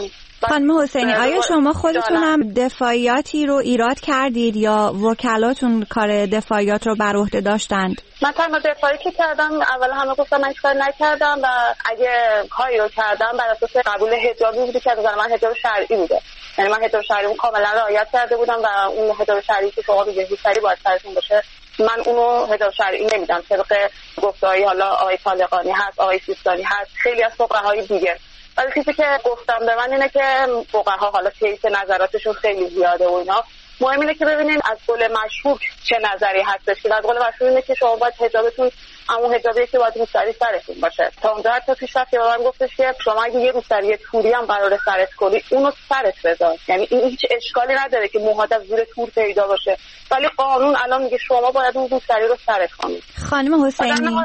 خانم حسینی، آیا شما خودتون هم دفاعیاتی رو ایراد کردید یا وکلاتون کار دفاعیات رو بر عهده داشتند؟ من تنها دفاعی که کردم اول همه گفتم من کار نکردم و اگه کاری رو کردم بر اساس قبول حجابی بوده که نظر من حجاب شرعی بوده. یعنی من حجاب شرعی کاملا رعایت کرده بودم و اون حجاب شرعی که شما میگید سری باید سرتون باشه، من اونو حجاب شرعی نمیدم. طبق گفته‌های حالا آقای طالقانی هست، آقای سیستانی هست، خیلی از فقهای دیگه. ولی چیزی که گفتم به من اینه که فقها حالا طیف نظراتشون خیلی زیاده و اینا، مهم اینه که ببینین از قول مشهور چه نظری هستش. که از قول مشهور اینه که شما باید حجابتون همون حجابی که باید روسری سرتون باشه. تا اونجا حتی پیشرفت که به من گفتش که شما اگه یه روسری توری هم قراره سرت کنی اونو سرت بذار، یعنی این هیچ اشکالی نداره که موهات از زیر تور پیدا باشه، ولی قانون الان میگه شما باید اون روسری رو سرت کنی. خانم حسینی،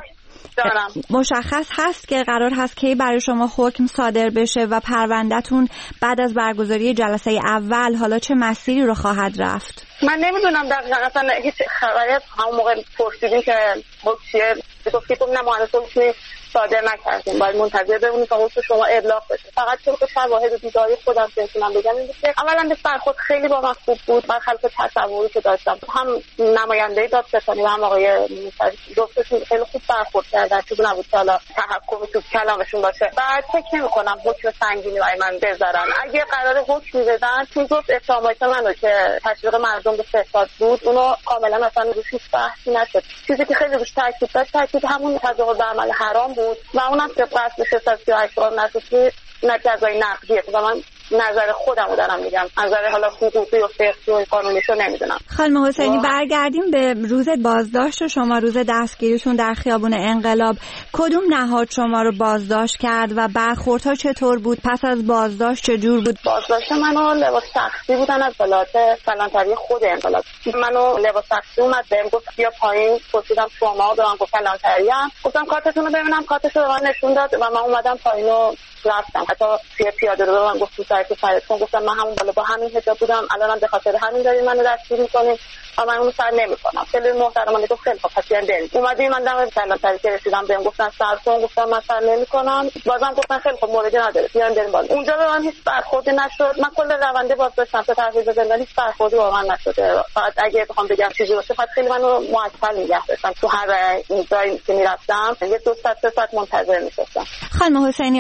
مشخص هست که قرار هست که برای شما حکم صادر بشه و پروندهتون بعد از برگزاری جلسه اول حالا چه مسیری رو خواهد رفت؟ من نمیدونم دقیقاً، اصلا هیچ خبری همون موقع پرسیدیم که حکم چیه، گفتید که نه مهندس حکمی صادر نکردیم، باید منتظر بمونیم تا حکم شما ابلاغ بشه. فقط طبق شواهد و دیدگاه خودم که میتونم بگم این بود که اولا برخورد خیلی با من خوب بود، برخلاف تصوری که داشتم. هم نماینده دادستانی و هم آقای موسوی جفتشون خیلی خوب برخورد کردن، چیزی نبود که حالا تحکم تو کلامشون باشه. بعد فکر نمی‌کنم حکم سنگینی برای من بذارن. اگه قرار حکم بدن، چون گفت اتهامات منو که تشویق مردم به فساد بود، اونو کاملا اصلا روش هیچ بحثی نشد. چیزی که خیلی روش تاکید داشت تاکید همون تظاهر به عمل حرام بود و اونم طبق اصل ششصد و سی و هشت قانون اساسی نه جزای نقدیه و من نظر خودم رو دارم میگم، نظر حالا حقوقی و فقهی و قانونیشو نمیدونم. خانم حسینی، برگردیم به روز بازداشت شما، روز دستگیریتون در خیابون انقلاب. کدوم نهاد شما رو بازداشت کرد و برخوردها چطور بود؟ پس از بازداشت چجور بود؟ بازداشت منو لباس شخصی بودن از ولایت کلانتری خود انقلاب. منو لباس شخصی اومد بهم گفت بیا پایین، پرسیدم شما، به من گفت کلانتری ام، گفتم کارتتون رو ببینم، کارتشو به من نشون داد و من اومدم پایین و رفتم. حتی توی پیاده رو به من گفت تو سرت سرتون، گفتم من همون بالا با همین حجاب بودم، الانم به خاطر همین دارین منو دستگیر می‌کنین و من اون سر نمی‌کنم. خیلی محترمانه گفت خیلی خوب، پس بیان بریم. اومدیم من دم کلانتری که رسیدم بهم گفتن سرتون، گفتم من سر نمی‌کنم، بازم گفتن خیلی خوب موردی نداره بیان بریم بالا. اونجا به من هیچ برخوردی نشد. من کل رونده بازداشتم تا تحویل زندانی هیچ برخوردی با من نشده. فقط اگه بخوام بگم چیزی باشه فقط خیلی منو معطل نگه داشتن. تو هر جایی که میرفتم یه دو ساعت سه ساعت منتظر می‌شستم. خانم حسینی، آیا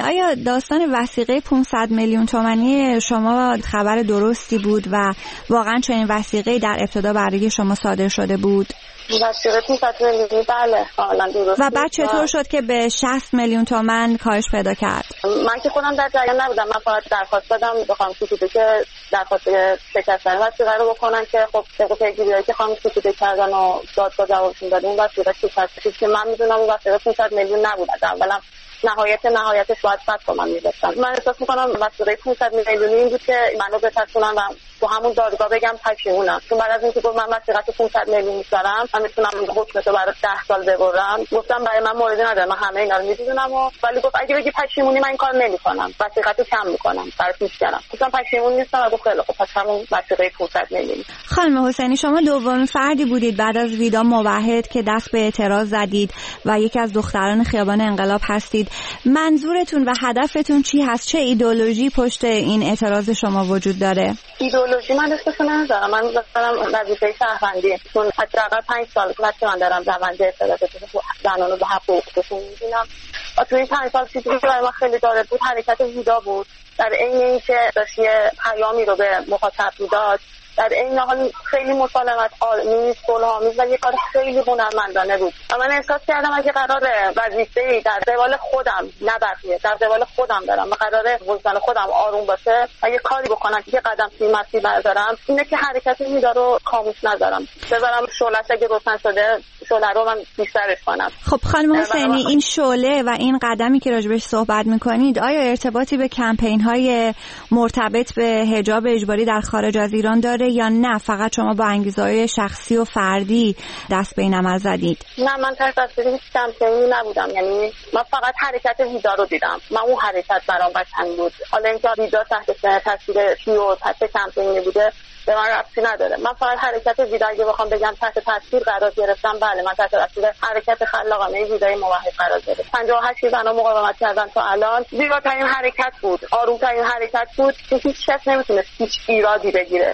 داستان وثیقه پانصد میلیون تومانی شما خبر درستی بود و واقعا چنین وثیقه‌ای در ابتدا برای شما صادر شده بود؟ وثیقه پانصد میلیون بله حالا درست. و بعد چطور شد که به شصت میلیون تومان کاهش پیدا کرد؟ من که خودم در جریان نبودم، من فقط درخواست دادم بخوام سکوته که درخواست شکستن وثیقه رو بکنن که خب طبق پیگیریایی که خانم سکوته کردن و دادگاه جوابشون داد این وثیقه شکست که من میدونم اون وثیقه پانصد میلیون نبود. اولا نهایت نهایتش باید صد تومن می‌داشتن. من احساس می‌کنم وثیقه پانصد میلیونی این بود که منو بترسونن و تو همون دادگاه بگم پشیمونم، چون بعد از اینکه گفت من وثیقه پانصد میلیون می‌ذارم من میتونم حکم تو برای ده سال ببرم، گفتم برای من موردی نداره، من همه اینا رو می‌دونم و ولی گفت اگه بگی پشیمونی من این کار نمی‌کنم، وثیقه رو کم می‌کنم، برات می‌ذارم. گفتم پشیمون نیستم و گفت خیلی خوب پس همون وثیقه پانصد میلیون. خانم حسینی شما دومین فردی بودید بعد از ویدا موحد که دست به اعتراض زدید و یکی از دختران خیابان انقلاب هستید. منظورتون و هدفتون چی هست؟ چه ایدئولوژی پشت این اعتراض شما وجود داره؟ ایدئولوژی من اسمش نمیذارم، من میذارم وظیفه شهروندی، چون حداقل پنج سال که من دارم روند اعتراض زنان رو به حقوقشون میبینم و توی این پنج سال چیزی که برای من خیلی داره بود حرکت ویدا بود. در عین اینکه داشت یه پیامی رو به مخاطب میداد، در این حال خیلی مسالمت آمیز، صلح‌آمیز و یه کار خیلی هنرمندانه بود و من احساس کردم اگه قراره وظیفه‌ای در قبال خودم نه بقیه در قبال خودم دارم و قراره وجدان خودم آروم باشه و یه کاری بکنم که یه قدم توی مسیر بردارم اینه که حرکت میدا رو خاموش نذارم، بذارم شعله‌اش اگه روشن شده شعله رو من بیشترش کنم. خب خانم حسینی این شعله و این قدمی که راجبش صحبت می‌کنید آیا ارتباطی به کمپین‌های مرتبط به حجاب اجباری در خارج از ایران داره یا نه فقط شما با انگیزه‌های شخصی و فردی دست به این عمل زدید؟ نه من تحت تاثیر هیچ کمپینی نبودم، یعنی من فقط حرکت ویدا رو دیدم، من اون حرکت برام قشنگ بود. حالا اینکه ویدا تحت تاثیر کی و تحت کمپینی بوده به من ربطی نداره، من فقط حرکت ویدا اگه بخوام بگم تحت تاثیر قرار گرفتم بله من تحت تاثیر حرکت خلاقانه ویدای موحد قرار گرفتم. پنجاه و هشت زنا مقاومت کردن تا الان، زیباترین حرکت بود، آرومترین حرکت بود که هیچ کس نمیتونست هیچ ایرادی بگیره.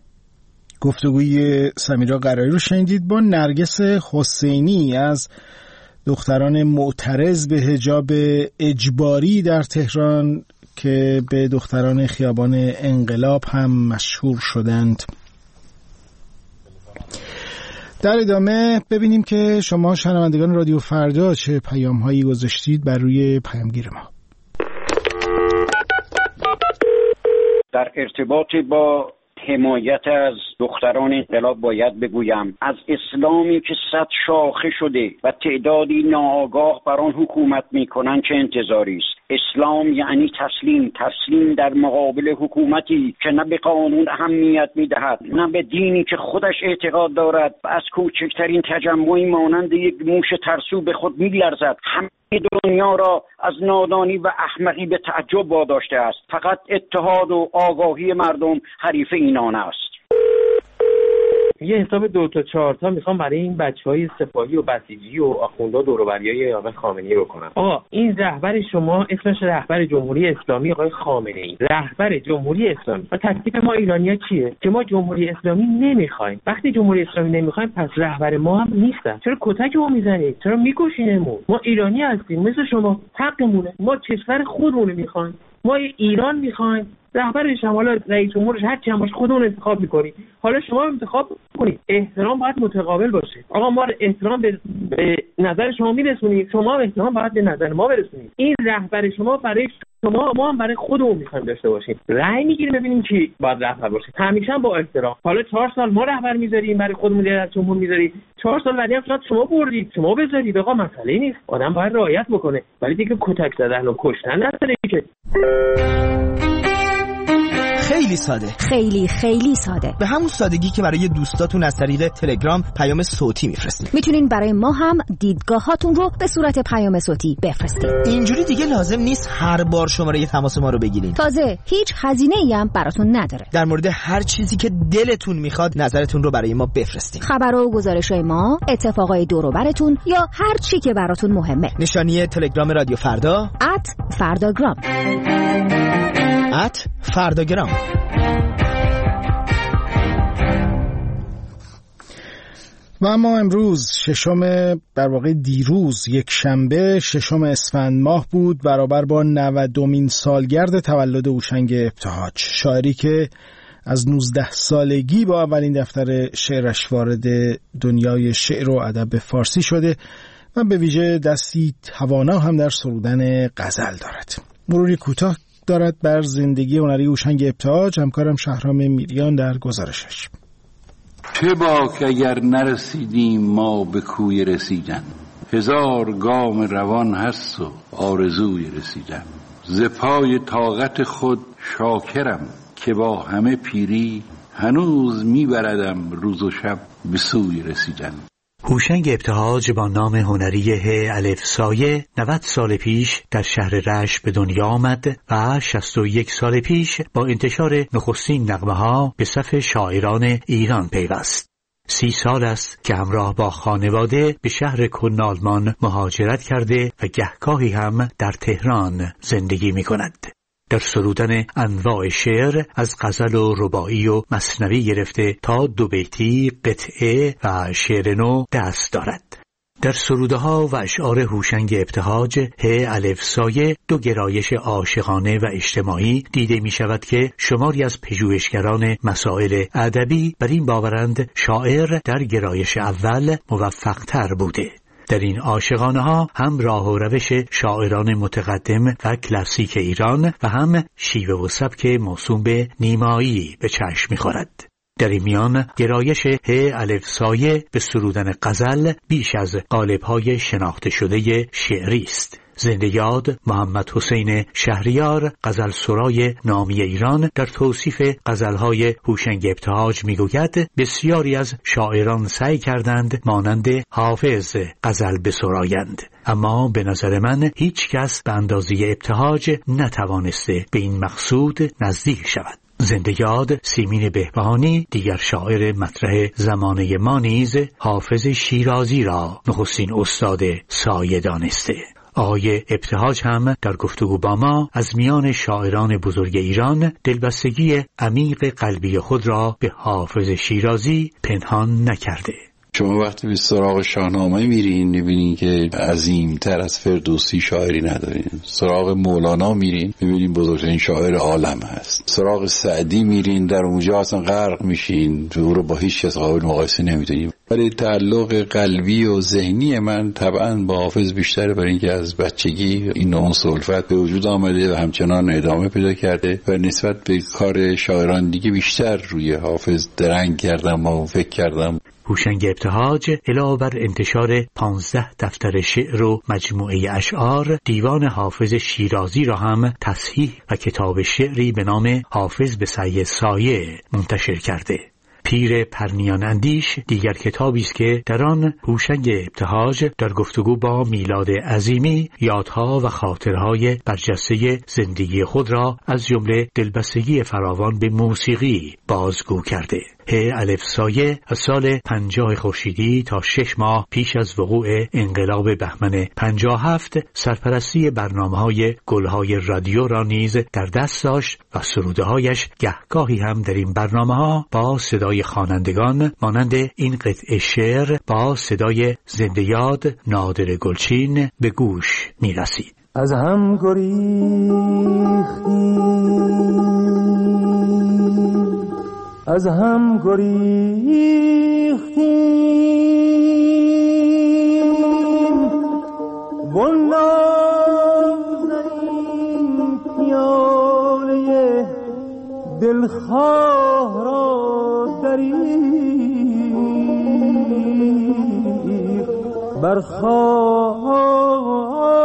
گفتگوی سمیرا قراری رو شنیدید با نرگس حسینی از دختران معترض به حجاب اجباری در تهران که به دختران خیابان انقلاب هم مشهور شدند. در ادامه ببینیم که شما شنوندگان رادیو فردا چه پیام هایی گذاشتید بر روی پیامگیر ما. در ارتباط با حمایت از دختران انقلاب باید بگویم از اسلامی که صد شاخه شده و تعدادی ناآگاه بر آن حکومت میکنن چه انتظاری است؟ اسلام یعنی تسلیم، تسلیم در مقابل حکومتی که نه به قانون اهمیت میدهد نه به دینی که خودش اعتقاد دارد و از کوچکترین تجمعی مانند یک موش ترسو به خود میلرزد. همه دنیا را از نادانی و احمقی به تعجب واداشته است. فقط اتحاد و آگاهی مردم حریف اینان است. یه حساب دو تا چهار تا میخوام برای این بچهای سپاهی و بسیجی و آخوندا دور و بریای آقای خامنه‌ای رو کنم. آقا این رهبر شما اسمش رهبر جمهوری اسلامی آقای خامنه‌ای، رهبر جمهوری اسلامی. و تکلیف ما ایرانی‌ها چیه؟ که ما جمهوری اسلامی نمیخوایم. وقتی جمهوری اسلامی نمیخوایم پس رهبر ما هم نیستن. چرا کتکمون میزنید؟ چرا میکشینمون؟ ما ایرانی هستیم مثل شما، حقمونه. ما کشور خودمون رو میخوایم. ما ایران میخوایم. رهبرش هم حالا رئیس جمهورش هر چی هم باشه خودمون انتخاب میکنیم. حالا شما انتخاب کنید. احترام باید متقابل باشه. آقا ما احترام به, به نظر شما میرسونیم، شما احترام باید به نظر ما برسونید. این رهبر شما برای شما، ما هم برای خودمون میخوایم داشته باشیم. رأی میگیریم ببینیم کی باید رهبر باشه. همیشه هم با احترام. حالا چهار سال ما رهبر میذاریم برای خودمون، رئیس جمهور میذاریم. چهار سال بعدی هم شاید شما بردید، شما بذارید. آقا مسئله نیست. آدم باید رعایت بکنه. ولی دیگه کتک زدن و کشتن نداره که. خیلی ساده، خیلی خیلی ساده، به همون سادگی که برای دوستاتون از طریق تلگرام پیام صوتی میفرستید. میتونین برای ما هم دیدگاهاتون رو به صورت پیام صوتی بفرستید. اینجوری دیگه لازم نیست هر بار شماره تماس ما رو بگیرین. تازه هیچ هزینه‌ای هم براتون نداره. در مورد هر چیزی که دلتون میخواد نظرتون رو برای ما بفرستین. خبر و گزارش‌های ما، اتفاقای دور و براتون یا هر چی که براتون مهمه. نشانی تلگرام رادیو فردا ات فرداگرام ات فرداگرام. و اما امروز ششم در واقع دیروز یک شنبه ششم اسفند ماه بود، برابر با نودمین سالگرد تولد هوشنگ ابتهاج، شاعری که از نوزده سالگی با اولین دفتر شعرش وارد دنیای شعر و ادب فارسی شده و به ویژه دستی توانا هم در سرودن غزل دارد. مروری کوتاه دارد بر زندگی هنری هوشنگ ابتهاج همکارم شهرام میریان در گزارشش. چه باک اگر نرسیدیم ما به کوی رسیدن، هزار گام روان هست و آرزوی رسیدن. ز پای طاقت خود شاکرم که با همه پیری، هنوز میبردم روز و شب به سوی رسیدن. هوشنگ ابتهاج با نام هنری ه الف سایه نود سال پیش در شهر رشت به دنیا آمد و شصت و یک سال پیش با انتشار نخستین نغمه ها به صف شاعران ایران پیوست. سی سال است که همراه با خانواده به شهر کلن آلمان مهاجرت کرده و گهگاهی هم در تهران زندگی می کند. در سرودن انواع شعر از غزل و رباعی و مثنوی گرفته تا دو بیتی، قطعه و شعر نو دست دارد. در سروده ها و اشعار هوشنگ ابتهاج ه الف سایه دو گرایش عاشقانه و اجتماعی دیده می شود که شماری از پژوهشگران مسائل ادبی بر این باورند شاعر در گرایش اول موفق تر بوده. در این عاشقانه ها هم راه و روش شاعران متقدم و کلاسیک ایران و هم شیوه و سبک موسوم به نیمایی به چشم می‌خورد. در این میان گرایش ه الف سایه به سرودن غزل بیش از قالب‌های شناخته شده شعری است. زنده یاد محمد حسین شهریار، غزل سرای نامی ایران، در توصیف غزل‌های هوشنگ ابتهاج میگوید بسیاری از شاعران سعی کردند مانند حافظ غزل بسرایند، اما به نظر من هیچ کس به اندازه ابتهاج نتوانسته به این مقصود نزدیک شود. زنده یاد سیمین بهبهانی، دیگر شاعر مطرح زمانه ما، نیز حافظ شیرازی را نخستین استاد سایه دانسته. آقای ابتهاج هم در گفتگو با ما از میان شاعران بزرگ ایران دلبستگی عمیق قلبی خود را به حافظ شیرازی پنهان نکرده. شما وقتی به سراغ شاهنامه میرین میبینین که عظیمتر از فردوسی شاعری ندارین. سراغ مولانا میرین میبینین بزرگترین شاعر عالم هست. سراغ سعدی میرین در اونجا اصلا غرق میشین، او رو با هیچ کس قابل مقایسه نمیدونیم. ولی تعلق قلبی و ذهنی من طبعا با حافظ بیشتره، برای اینکه از بچگی این نوع صلفت به وجود آمده و همچنان ادامه پیدا کرده و نسبت به کار شاعران دیگه بیشتر روی حافظ درنگ کردم و فکر کردم. هوشنگ ابتهاج علاوه بر انتشار پانزده دفتر شعر و مجموعه اشعار، دیوان حافظ شیرازی را هم تصحیح و کتاب شعری به نام حافظ به سعی سایه منتشر کرده. پیر پرنیان اندیش دیگر کتابی است که در آن هوشنگ ابتهاج در گفتگو با میلاد عظیمی یادها و خاطرهای برجسته زندگی خود را از جمله دلبستگی فراوان به موسیقی بازگو کرده. ه الف سایه از سال پنجاه خورشیدی تا شش ماه پیش از وقوع انقلاب بهمن پنجاه و هفت سرپرستی برنامه‌های گلهای رادیو را نیز در دست داشت و سروده‌هایش گهگاهی هم در این برنامه‌ها با صدای خوانندگان مانند این قطعه شعر با صدای زنده یاد نادر گلچین به گوش می‌رسید. از هم گریختیم، از هم گریختیم، والنازنین پیاله دلخواه را دریغ بر خاک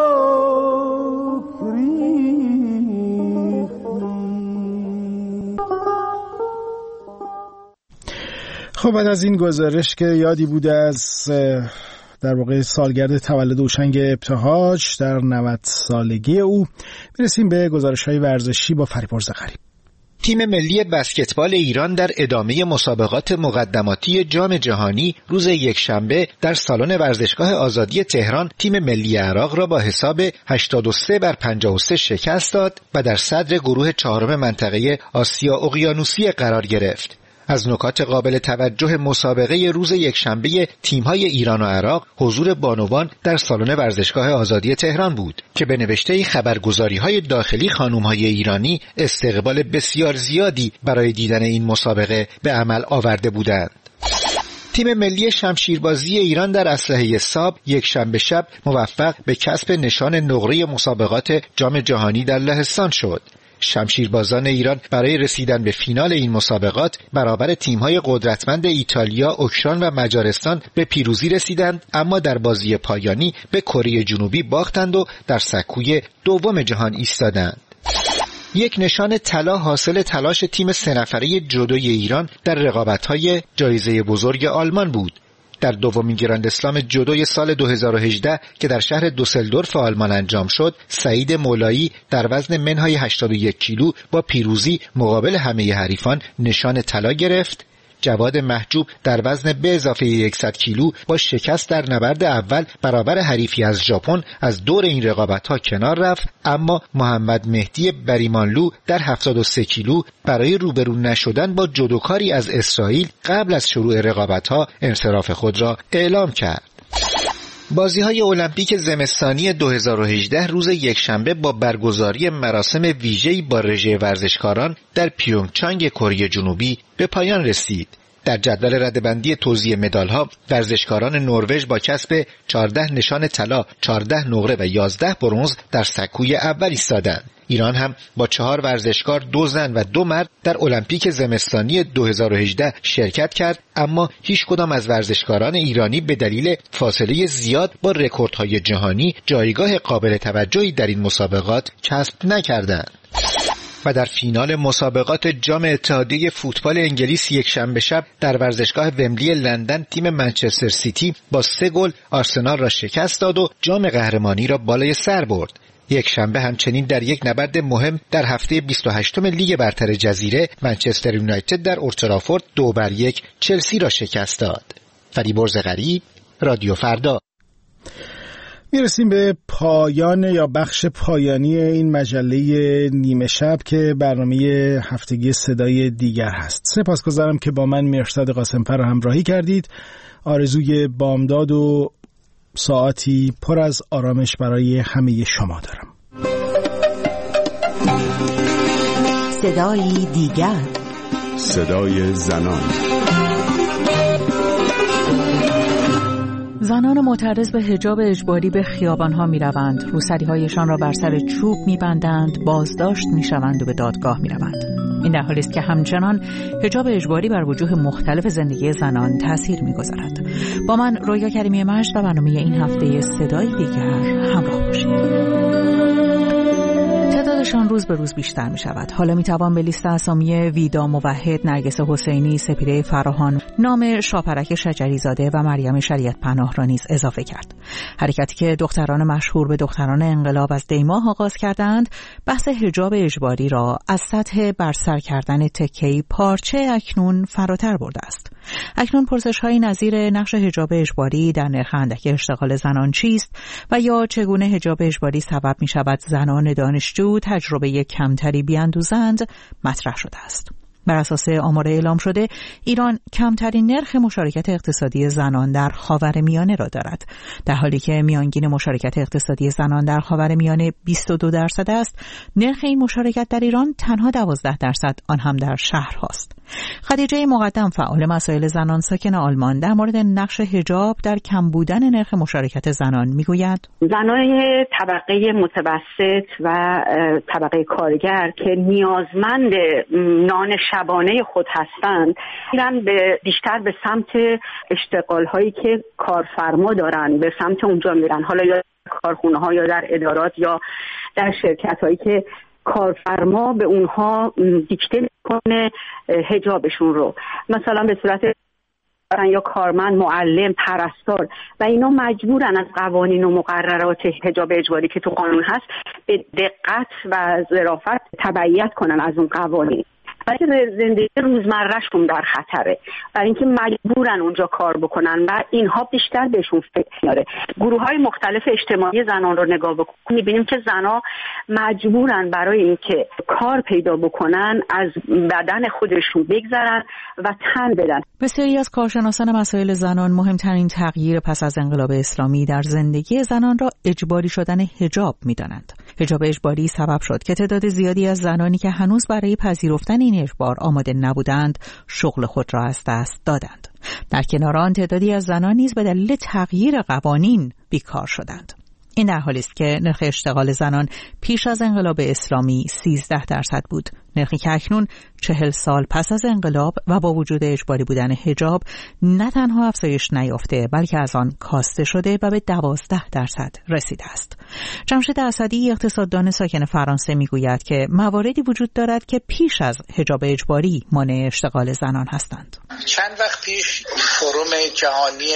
خب بعد از این گزارش که یادی بوده از در واقع سالگرد تولد هوشنگ ابتهاج در نود سالگی او، میرسیم به گزارش‌های ورزشی با فریبرز غریب. تیم ملی بسکتبال ایران در ادامه مسابقات مقدماتی جام جهانی روز یکشنبه در سالن ورزشگاه آزادی تهران تیم ملی عراق را با حساب هشتاد و سه بر پنجاه و سه شکست داد و در صدر گروه چهارم منطقه آسیا اقیانوسیه قرار گرفت. از نکات قابل توجه مسابقه روز یکشنبه تیم‌های ایران و عراق حضور بانوان در سالن ورزشگاه آزادی تهران بود که به نوشته خبرگزاری‌های داخلی خانم‌های ایرانی استقبال بسیار زیادی برای دیدن این مسابقه به عمل آورده بودند. تیم ملی شمشیربازی ایران در اسلحه ساب یک شنبه شب موفق به کسب نشان نقره مسابقات جام جهانی در لهستان شد. شمشیربازان ایران برای رسیدن به فینال این مسابقات برابر تیم‌های قدرتمند ایتالیا، اوکراین و مجارستان به پیروزی رسیدند، اما در بازی پایانی به کره جنوبی باختند و در سکوی دوم جهان ایستادند. یک نشان طلا حاصل تلاش تیم سه نفره جودوی ایران در رقابت‌های جایزه بزرگ آلمان بود. در دومین گراند اسلام جودوی سال دو هزار و هجده که در شهر دوسلدورف آلمان انجام شد، سعید مولایی در وزن منهای هشتاد و یک کیلو با پیروزی مقابل همه حریفان نشان طلا گرفت. جواد محجوب در وزن به اضافه صد کیلو با شکست در نبرد اول برابر حریفی از ژاپن از دور این رقابت‌ها کنار رفت، اما محمد مهدی بریمانلو در هفتاد و سه کیلو برای روبرو نشدن با جودوکاری از اسرائیل قبل از شروع رقابت‌ها انصراف خود را اعلام کرد. بازی‌های المپیک زمستانی دو هزار و هجده روز یکشنبه با برگزاری مراسم ویژه‌ای با رژه ورزشکاران در پیونگچانگ کره جنوبی به پایان رسید. در جدول رده‌بندی توزیع مدال‌ها ورزشکاران نروژ با کسب چهارده نشان طلا، چهارده نقره و یازده برنز در سکوی اول ایستادند. ایران هم با چهار ورزشکار، دو زن و دو مرد در المپیک زمستانی دو هزار و هجده شرکت کرد، اما هیچ کدام از ورزشکاران ایرانی به دلیل فاصله زیاد با رکوردهای جهانی جایگاه قابل توجهی در این مسابقات کسب نکردند. و در فینال مسابقات جام اتحادیه فوتبال انگلیس یک شنبه شب در ورزشگاه ومبلی لندن تیم منچستر سیتی با سه گل آرسنال را شکست داد و جام قهرمانی را بالای سر برد. یک شنبه همچنین در یک نبرد مهم در هفته بیست و هشتم لیگ برتر جزیره منچستر یونایتد در اولترافورد دو بر یک چلسی را شکست داد. فریبرز غریب، رادیو فردا. میرسیم به پایان یا بخش پایانی این مجله نیمه شب که برنامه هفتگی صدای دیگر هست. سپاسگزارم که با من مرشد قاسم‌فر همراهی کردید. آرزوی بامداد و ساعتی پر از آرامش برای همه شما دارم. صدای دیگر، صدای زنان. زنان معترض به حجاب اجباری به خیابان‌ها می‌روند، روسری‌هایشان را بر سر چوب می‌بندند، بازداشت می‌شوند و به دادگاه می‌روند. این در حالی است که همچنان حجاب اجباری بر وجوه مختلف زندگی زنان تأثیر می‌گذارد. با من رویا کریمی مجد و برنامه این هفته صدای دیگر همراه باشید. تعدادشان روز به روز بیشتر می شود. حالا می توان به لیست اسامی ویدا موحد، نرگس حسینی، سپیده فراهان، نام شاپرک شجری زاده و مریم شریعت پناه را نیز اضافه کرد. حرکتی که دختران مشهور به دختران انقلاب از دیماه آغاز کردند، بحث حجاب اجباری را از سطح برسر کردن تکه‌ای پارچه اکنون فراتر برده است. اکنون پرسش‌های نظیر نقش حجاب اجباری در نرخ اندک اشتغال زنان چیست و یا چگونه حجاب اجباری سبب می‌شود زنان دانشجو تجربه کمتری بیاندوزند مطرح شده است. بر اساس آمار اعلام شده، ایران کمترین نرخ مشارکت اقتصادی زنان در خاورمیانه را دارد، در حالی که میانگین مشارکت اقتصادی زنان در خاورمیانه بیست و دو درصد است. نرخ این مشارکت در ایران تنها دوازده درصد آن هم در شهرهاست. خدیجه مقدم، فعال مسائل زنان ساکن آلمان، در مورد نقش حجاب در کم بودن نرخ مشارکت زنان میگوید: زنان طبقه متوسط و طبقه کارگر که نیازمند نان شبانه خود هستند، میرن به بیشتر به سمت اشتغال هایی که کارفرما دارن، به سمت اونجا میرن، حالا یا کارخونه ها یا در ادارات یا در شرکت هایی که کارفرما به اونها دیکته میکنه حجابشون رو، مثلا به صورت یا کارمند، معلم، پرستار، و اینا مجبورن از قوانین و مقررات حجاب اجباری که تو قانون هست به دقت و ظرافت تبعیت کنن از اون قوانین. بلکه زندگی روزمرهشون در خطره، برای اینکه مجبورن اونجا کار بکنن و اینها بیشتر بهشون فکر میاره. گروه‌های مختلف اجتماعی زنان رو نگاه بکنیم می‌بینیم که زنها مجبورن برای اینکه کار پیدا بکنن از بدن خودشون بگذرن و تن بدن. بسیاری از کارشناسان مسائل زنان مهمترین تغییر پس از انقلاب اسلامی در زندگی زنان را اجباری شدن حجاب می‌دانند. حجاب اجباری سبب شد که تعداد زیادی از زنانی که هنوز برای پذیرفتن این اجبار آماده نبودند شغل خود را از دست دادند. در کنار آن تعدادی از زنان نیز به دلیل تغییر قوانین بیکار شدند. این در حالی است که نرخ اشتغال زنان پیش از انقلاب اسلامی سیزده درصد بود، نرخی که اکنون چهل سال پس از انقلاب و با وجود اجباری بودن حجاب نه تنها افزایش نیافته بلکه از آن کاسته شده و به دوازده درصد رسیده است. جمشید اسدی اقتصاددان ساکن فرانسه میگوید که مواردی وجود دارد که پیش از حجاب اجباری مانع اشتغال زنان هستند. چند وقت پیش فروم جهانی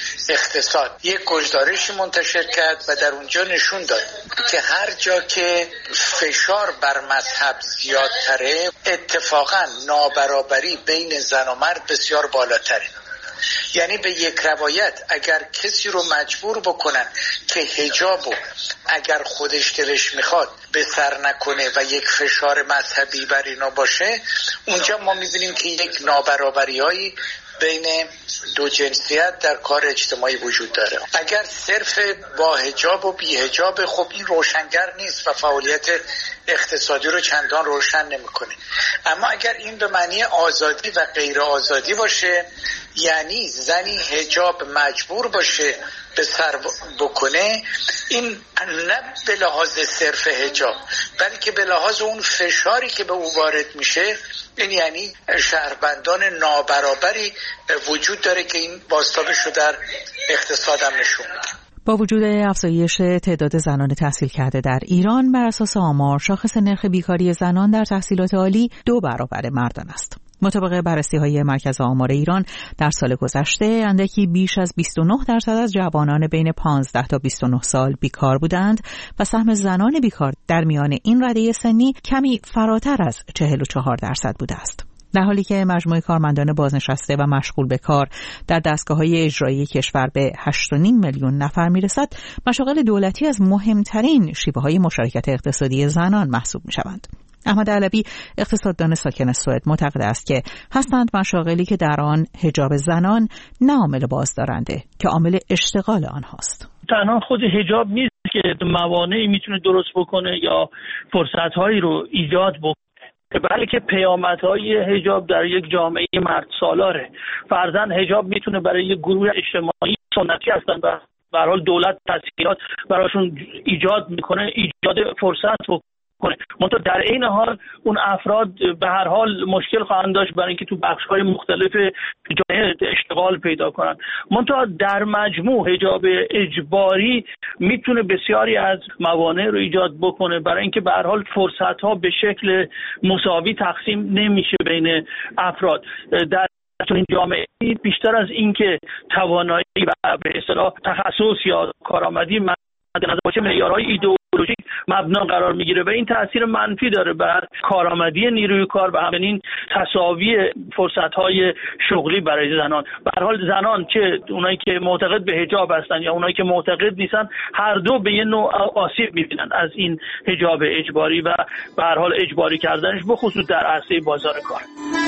اقتصاد یک گزارشی منتشر کرد و در اونجا نشون داد که هر جا که فشار بر مذهب زیادتره اتفاقا نابرابری بین زن و مرد بسیار بالاتره. یعنی به یک روایت اگر کسی رو مجبور بکنن که حجابو اگر خودش دلش میخواد به سر نکنه و یک فشار مذهبی بر اینا باشه، اونجا ما میبینیم که یک نابرابری‌هایی بین دو جنسیت در کار اجتماعی وجود داره. اگر صرف با حجاب و بی حجاب، خب این روشنگر نیست و فعالیت اقتصادی رو چندان روشن نمیکنه. اما اگر این به معنی آزادی و غیر آزادی باشه، یعنی زنی حجاب مجبور باشه به سر بکنه، این نه به لحاظ صرف حجاب بلکه به لحاظ اون فشاری که به او وارد میشه، این یعنی شهروندان نابرابری وجود داره که این بازتابش رو در اقتصاد هم نشون میده. با وجود افزایش تعداد زنان تحصیل کرده در ایران، بر اساس آمار شاخص نرخ بیکاری زنان در تحصیلات عالی دو برابر مردان است. مطابق بررسی‌های مرکز آمار ایران در سال گذشته اندکی بیش از بیست و نه درصد از جوانان بین پانزده تا بیست و نه سال بیکار بودند و سهم زنان بیکار در میان این رده سنی کمی فراتر از چهل و چهار درصد بوده است. در حالی که مجموع کارمندان بازنشسته و مشغول به کار در دستگاه‌های اجرایی کشور به هشت و نیم میلیون نفر میرسد، مشاغل دولتی از مهمترین شیوه‌های مشارکت اقتصادی زنان محسوب می‌شوند. احمد علوی اقتصاددان ساکن سوئد معتقد است که هستند مشاغلی که در آن حجاب زنان نه عامل بازدارنده که عامل اشتغال آنهاست. تنها خود حجاب نیست که موانعی میتونه درست بکنه یا فرصت‌هایی رو ایجاد بکنه، بلکه پیامدهای حجاب در یک جامعه مرد سالاره. فرضاً حجاب میتونه برای یک گروه اجتماعی سنتی هستن و به هر حال دولت تسهیلات براشون ایجاد میکنه، ایجاد فرصت بکنه. منتها در این حال اون افراد به هر حال مشکل خواهند داشت برای اینکه تو بخش‌های مختلف جامعه اشتغال پیدا کنند. منتها در مجموع حجاب اجباری میتونه بسیاری از موانع رو ایجاد بکنه برای اینکه به هر حال فرصت‌ها به شکل مساوی تقسیم نمیشه بین افراد. در تو این جامعه بیشتر از اینکه توانایی و به اصطلاح تخصص یا کارآمدی مد نظر باشه، معیارهای ایدئولوژیک مبنا قرار میگیره و این تاثیر منفی داره بر کارآمدی نیروی کار و همچنین تساوی فرصت‌های شغلی برای زنان. به هر حال زنان، چه اونایی که معتقد به حجاب هستن یا اونایی که معتقد نیستن، هر دو به یه نوع آسیب می‌بینن از این حجاب اجباری و به هر حال اجباری کردنش به خصوص در عرصه بازار کار.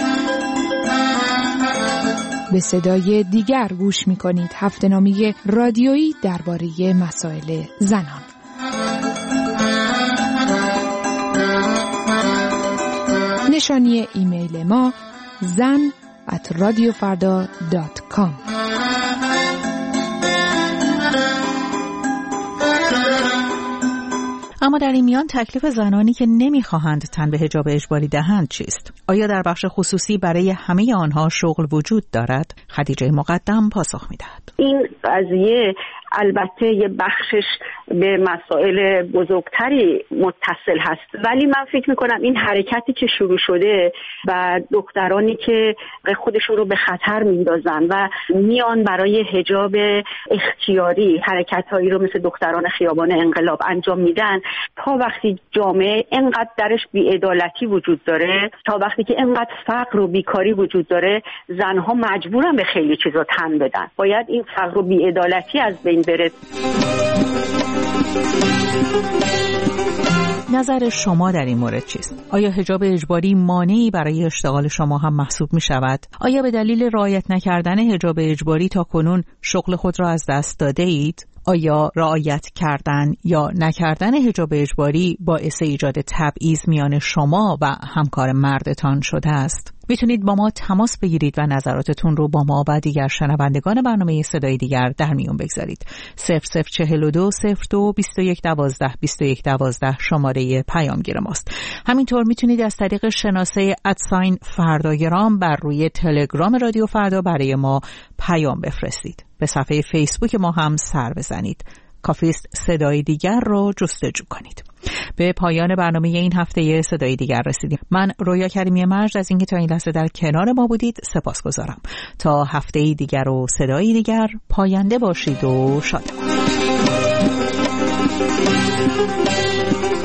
به صدای دیگر گوش می‌کنید، هفته‌نامه رادیویی درباره مسائل زنان. نشانی ایمیل ما زن ات رادیو فردا دات کام. اما در این میان تکلیف زنانی که نمیخواهند تن به حجاب اجباری دهند چیست؟ آیا در بخش خصوصی برای همه آنها شغل وجود دارد؟ خدیجه مقدم پاسخ میدهد. این قضیه البته یه بخشش به مسائل بزرگتری متصل هست، ولی من فکر میکنم این حرکتی که شروع شده و دخترانی که خودشون رو به خطر میندازن و میان برای حجاب اختیاری حرکتهایی رو مثل دختران خیابان انقلاب انجام میدن، تا وقتی جامعه اینقدر درش بی‌عدالتی وجود داره، تا وقتی که اینقدر فقر و بیکاری وجود داره، زنها مجبورن به خیلی چیزا تن بدن. باید این فقر و بی‌عدالتی از بین بره. نظر شما در این مورد چیست؟ آیا حجاب اجباری مانعی برای اشتغال شما هم محسوب می شود؟ آیا به دلیل رعایت نکردن حجاب اجباری تا کنون شغل خود را از دست داده اید؟ آیا رعایت کردن یا نکردن حجاب اجباری باعث ایجاد تبعیض میان شما و همکار مردتان شده است؟ میتونید با ما تماس بگیرید و نظراتتون رو با ما و دیگر شنوندگان برنامه صدای دیگر در میون بگذارید. صفر صفر چهل و دو صفر دو بیست و یک دوازده بیست و یک دوازده شماره پیامگیر ماست. همینطور میتونید از طریق شناسه ادساین فرداگرام بر روی تلگرام رادیو فردا برای ما پیام بفرستید. به صفحه فیسبوک ما هم سر بزنید. کافیست صدای دیگر رو جستجو کنید. به پایان برنامه این هفته صدای دیگر رسیدیم. من رویا کریمی مجد از اینکه تا این لحظه در کنار ما بودید سپاسگزارم. تا هفته دیگر و صدای دیگر، پاینده باشید و شاد باشید.